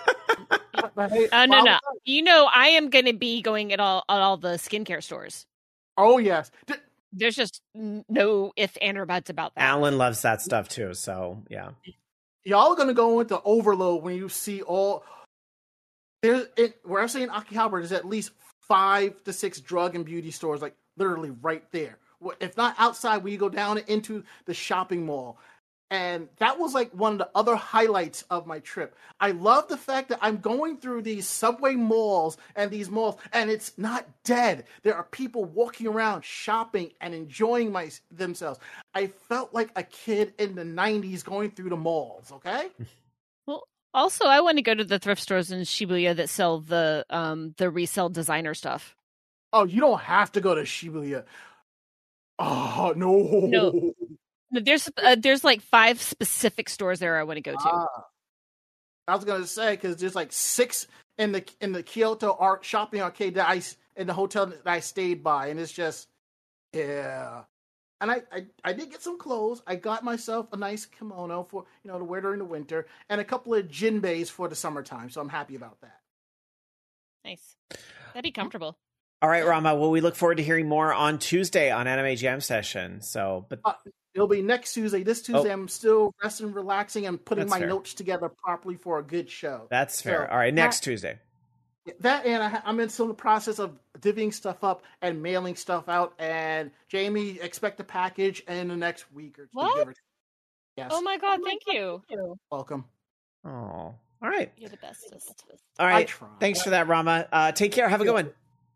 No. You know, I am going to be going at all the skincare stores. Oh, yes. There's just no ifs and or buts about that. Alan loves that stuff too, so yeah. Y'all are going to go into overload when you see all... Where I'm saying Akihabara, there's at least 5 to 6 drug and beauty stores, like literally right there. If not outside, when you go down into the shopping mall. And that was like one of the other highlights of my trip. I love the fact that I'm going through these subway malls and it's not dead. There are people walking around shopping and enjoying themselves. I felt like a kid in the 90s going through the malls, okay? Well, also, I want to go to the thrift stores in Shibuya that sell the resale designer stuff. Oh, you don't have to go to Shibuya. Oh, no. There's like 5 specific stores there I want to go to. I was gonna say because there's like 6 in the Kyoto art shopping arcade that in the hotel that I stayed by, and it's just And I did get some clothes. I got myself a nice kimono for to wear during the winter, and a couple of jinbeis for the summertime. So I'm happy about that. Nice. That'd be comfortable. All right, Rama. Well, we look forward to hearing more on Tuesday on Anime Jam Session. So, but it'll be next Tuesday. This Tuesday, I'm still resting, relaxing, and putting my notes together properly for a good show. That's fair. All right, next Tuesday. That, and I'm in the process of divvying stuff up and mailing stuff out. And Jamie, expect a package in the next week or two. What? Yes. Oh my God! Thank you. Welcome. Oh, all right. You're the bestest. All right. Thanks for that, Rama. Take care. Have a good one.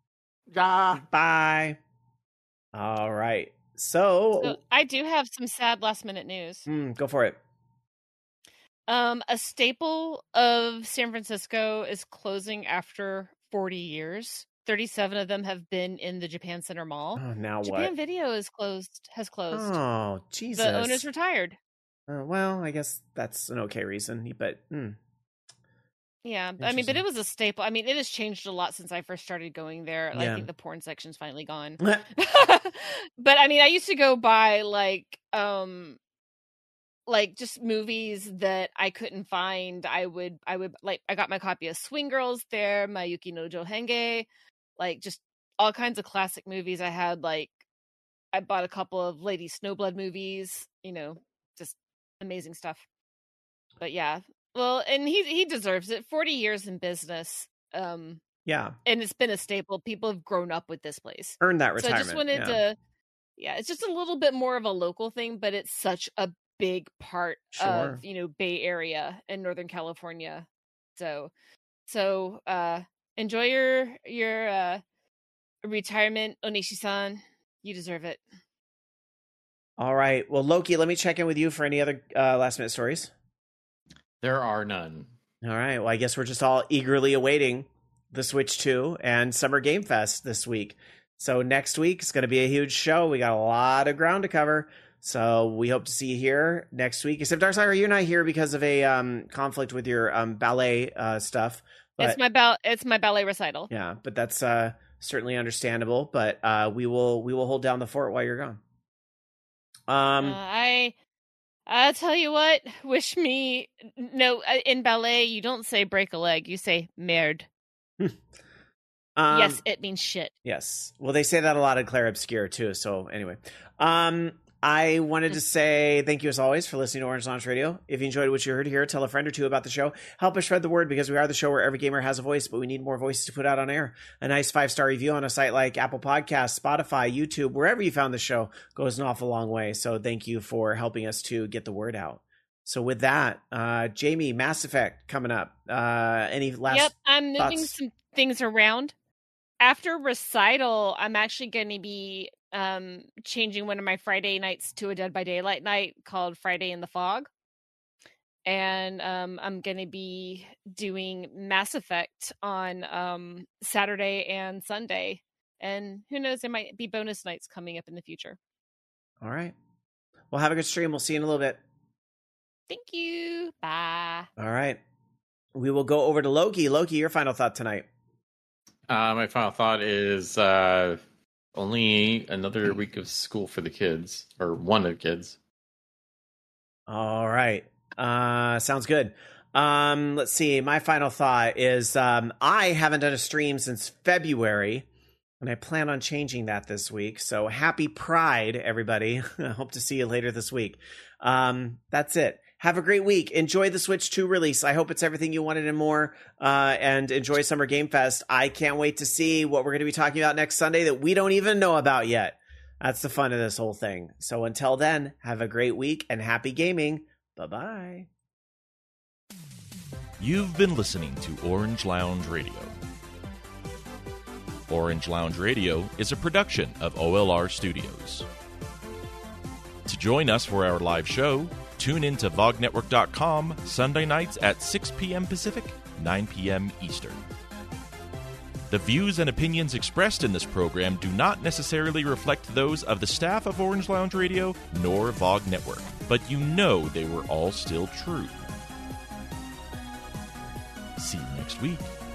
Bye. All right. So I do have some sad last minute news. Go for it. A staple of San Francisco is closing after 40 years. 37 of them have been in the Japan Center Mall. Oh, now Japan what? Video has closed. Oh, Jesus. The owner's retired. Well, I guess that's an okay reason, but yeah, I mean, but it was a staple. I mean, it has changed a lot since I first started going there. Yeah. I think the porn section's finally gone. But I mean, I used to go by like just movies that I couldn't find. I would like, I got my copy of Swing Girls there, Mayuki no Johenge, like just all kinds of classic movies. I had I bought a couple of Lady Snowblood movies, just amazing stuff. But yeah. Well, and he deserves it. 40 years in business. Yeah. And it's been a staple. People have grown up with this place. Earned that retirement. So I just wanted to, it's just a little bit more of a local thing, but it's such a big part of, Bay Area and Northern California. So enjoy your retirement, Onishi-san. You deserve it. All right. Well, Loki, let me check in with you for any other last minute stories. There are none. All right. Well, I guess we're just all eagerly awaiting the Switch 2 and Summer Game Fest this week. So next week is going to be a huge show. We got a lot of ground to cover. So we hope to see you here next week. Except, Darksire, you're not here because of a conflict with your ballet stuff. But, it's my ballet recital. Yeah, but that's certainly understandable. But we will hold down the fort while you're gone. I'll tell you what, no, in ballet, you don't say break a leg, you say merde. Yes, it means shit. Yes. Well, they say that a lot in Claire Obscure, too. So anyway, I wanted to say thank you as always for listening to Orange Launch Radio. If you enjoyed what you heard here, tell a friend or two about the show. Help us spread the word because we are the show where every gamer has a voice, but we need more voices to put out on air. A nice 5-star review on a site like Apple Podcasts, Spotify, YouTube, wherever you found the show goes an awful long way. So thank you for helping us to get the word out. So with that, Jamie, Mass Effect coming up. Any last Yep, I'm moving thoughts? some things around. after recital, I'm actually going to be changing one of my Friday nights to a Dead by Daylight night called Friday in the Fog. And I'm going to be doing Mass Effect on Saturday and Sunday. And who knows, there might be bonus nights coming up in the future. All right. Well, have a good stream. We'll see you in a little bit. Thank you. Bye. All right. We will go over to Loki. Loki, your final thought tonight. My final thought is only another week of school for the kids, or one of the kids. All right. Sounds good. Let's see. My final thought is I haven't done a stream since February, and I plan on changing that this week. So happy Pride, everybody. I hope to see you later this week. That's it. Have a great week. Enjoy the Switch 2 release. I hope it's everything you wanted and more. And enjoy Summer Game Fest. I can't wait to see what we're going to be talking about next Sunday that we don't even know about yet. That's the fun of this whole thing. So until then, have a great week and happy gaming. Bye-bye. You've been listening to Orange Lounge Radio. Orange Lounge Radio is a production of OLR Studios. To join us for our live show, tune in to VogNetwork.com Sunday nights at 6 p.m. Pacific, 9 p.m. Eastern. The views and opinions expressed in this program do not necessarily reflect those of the staff of Orange Lounge Radio nor VOG Network, but you know they were all still true. See you next week.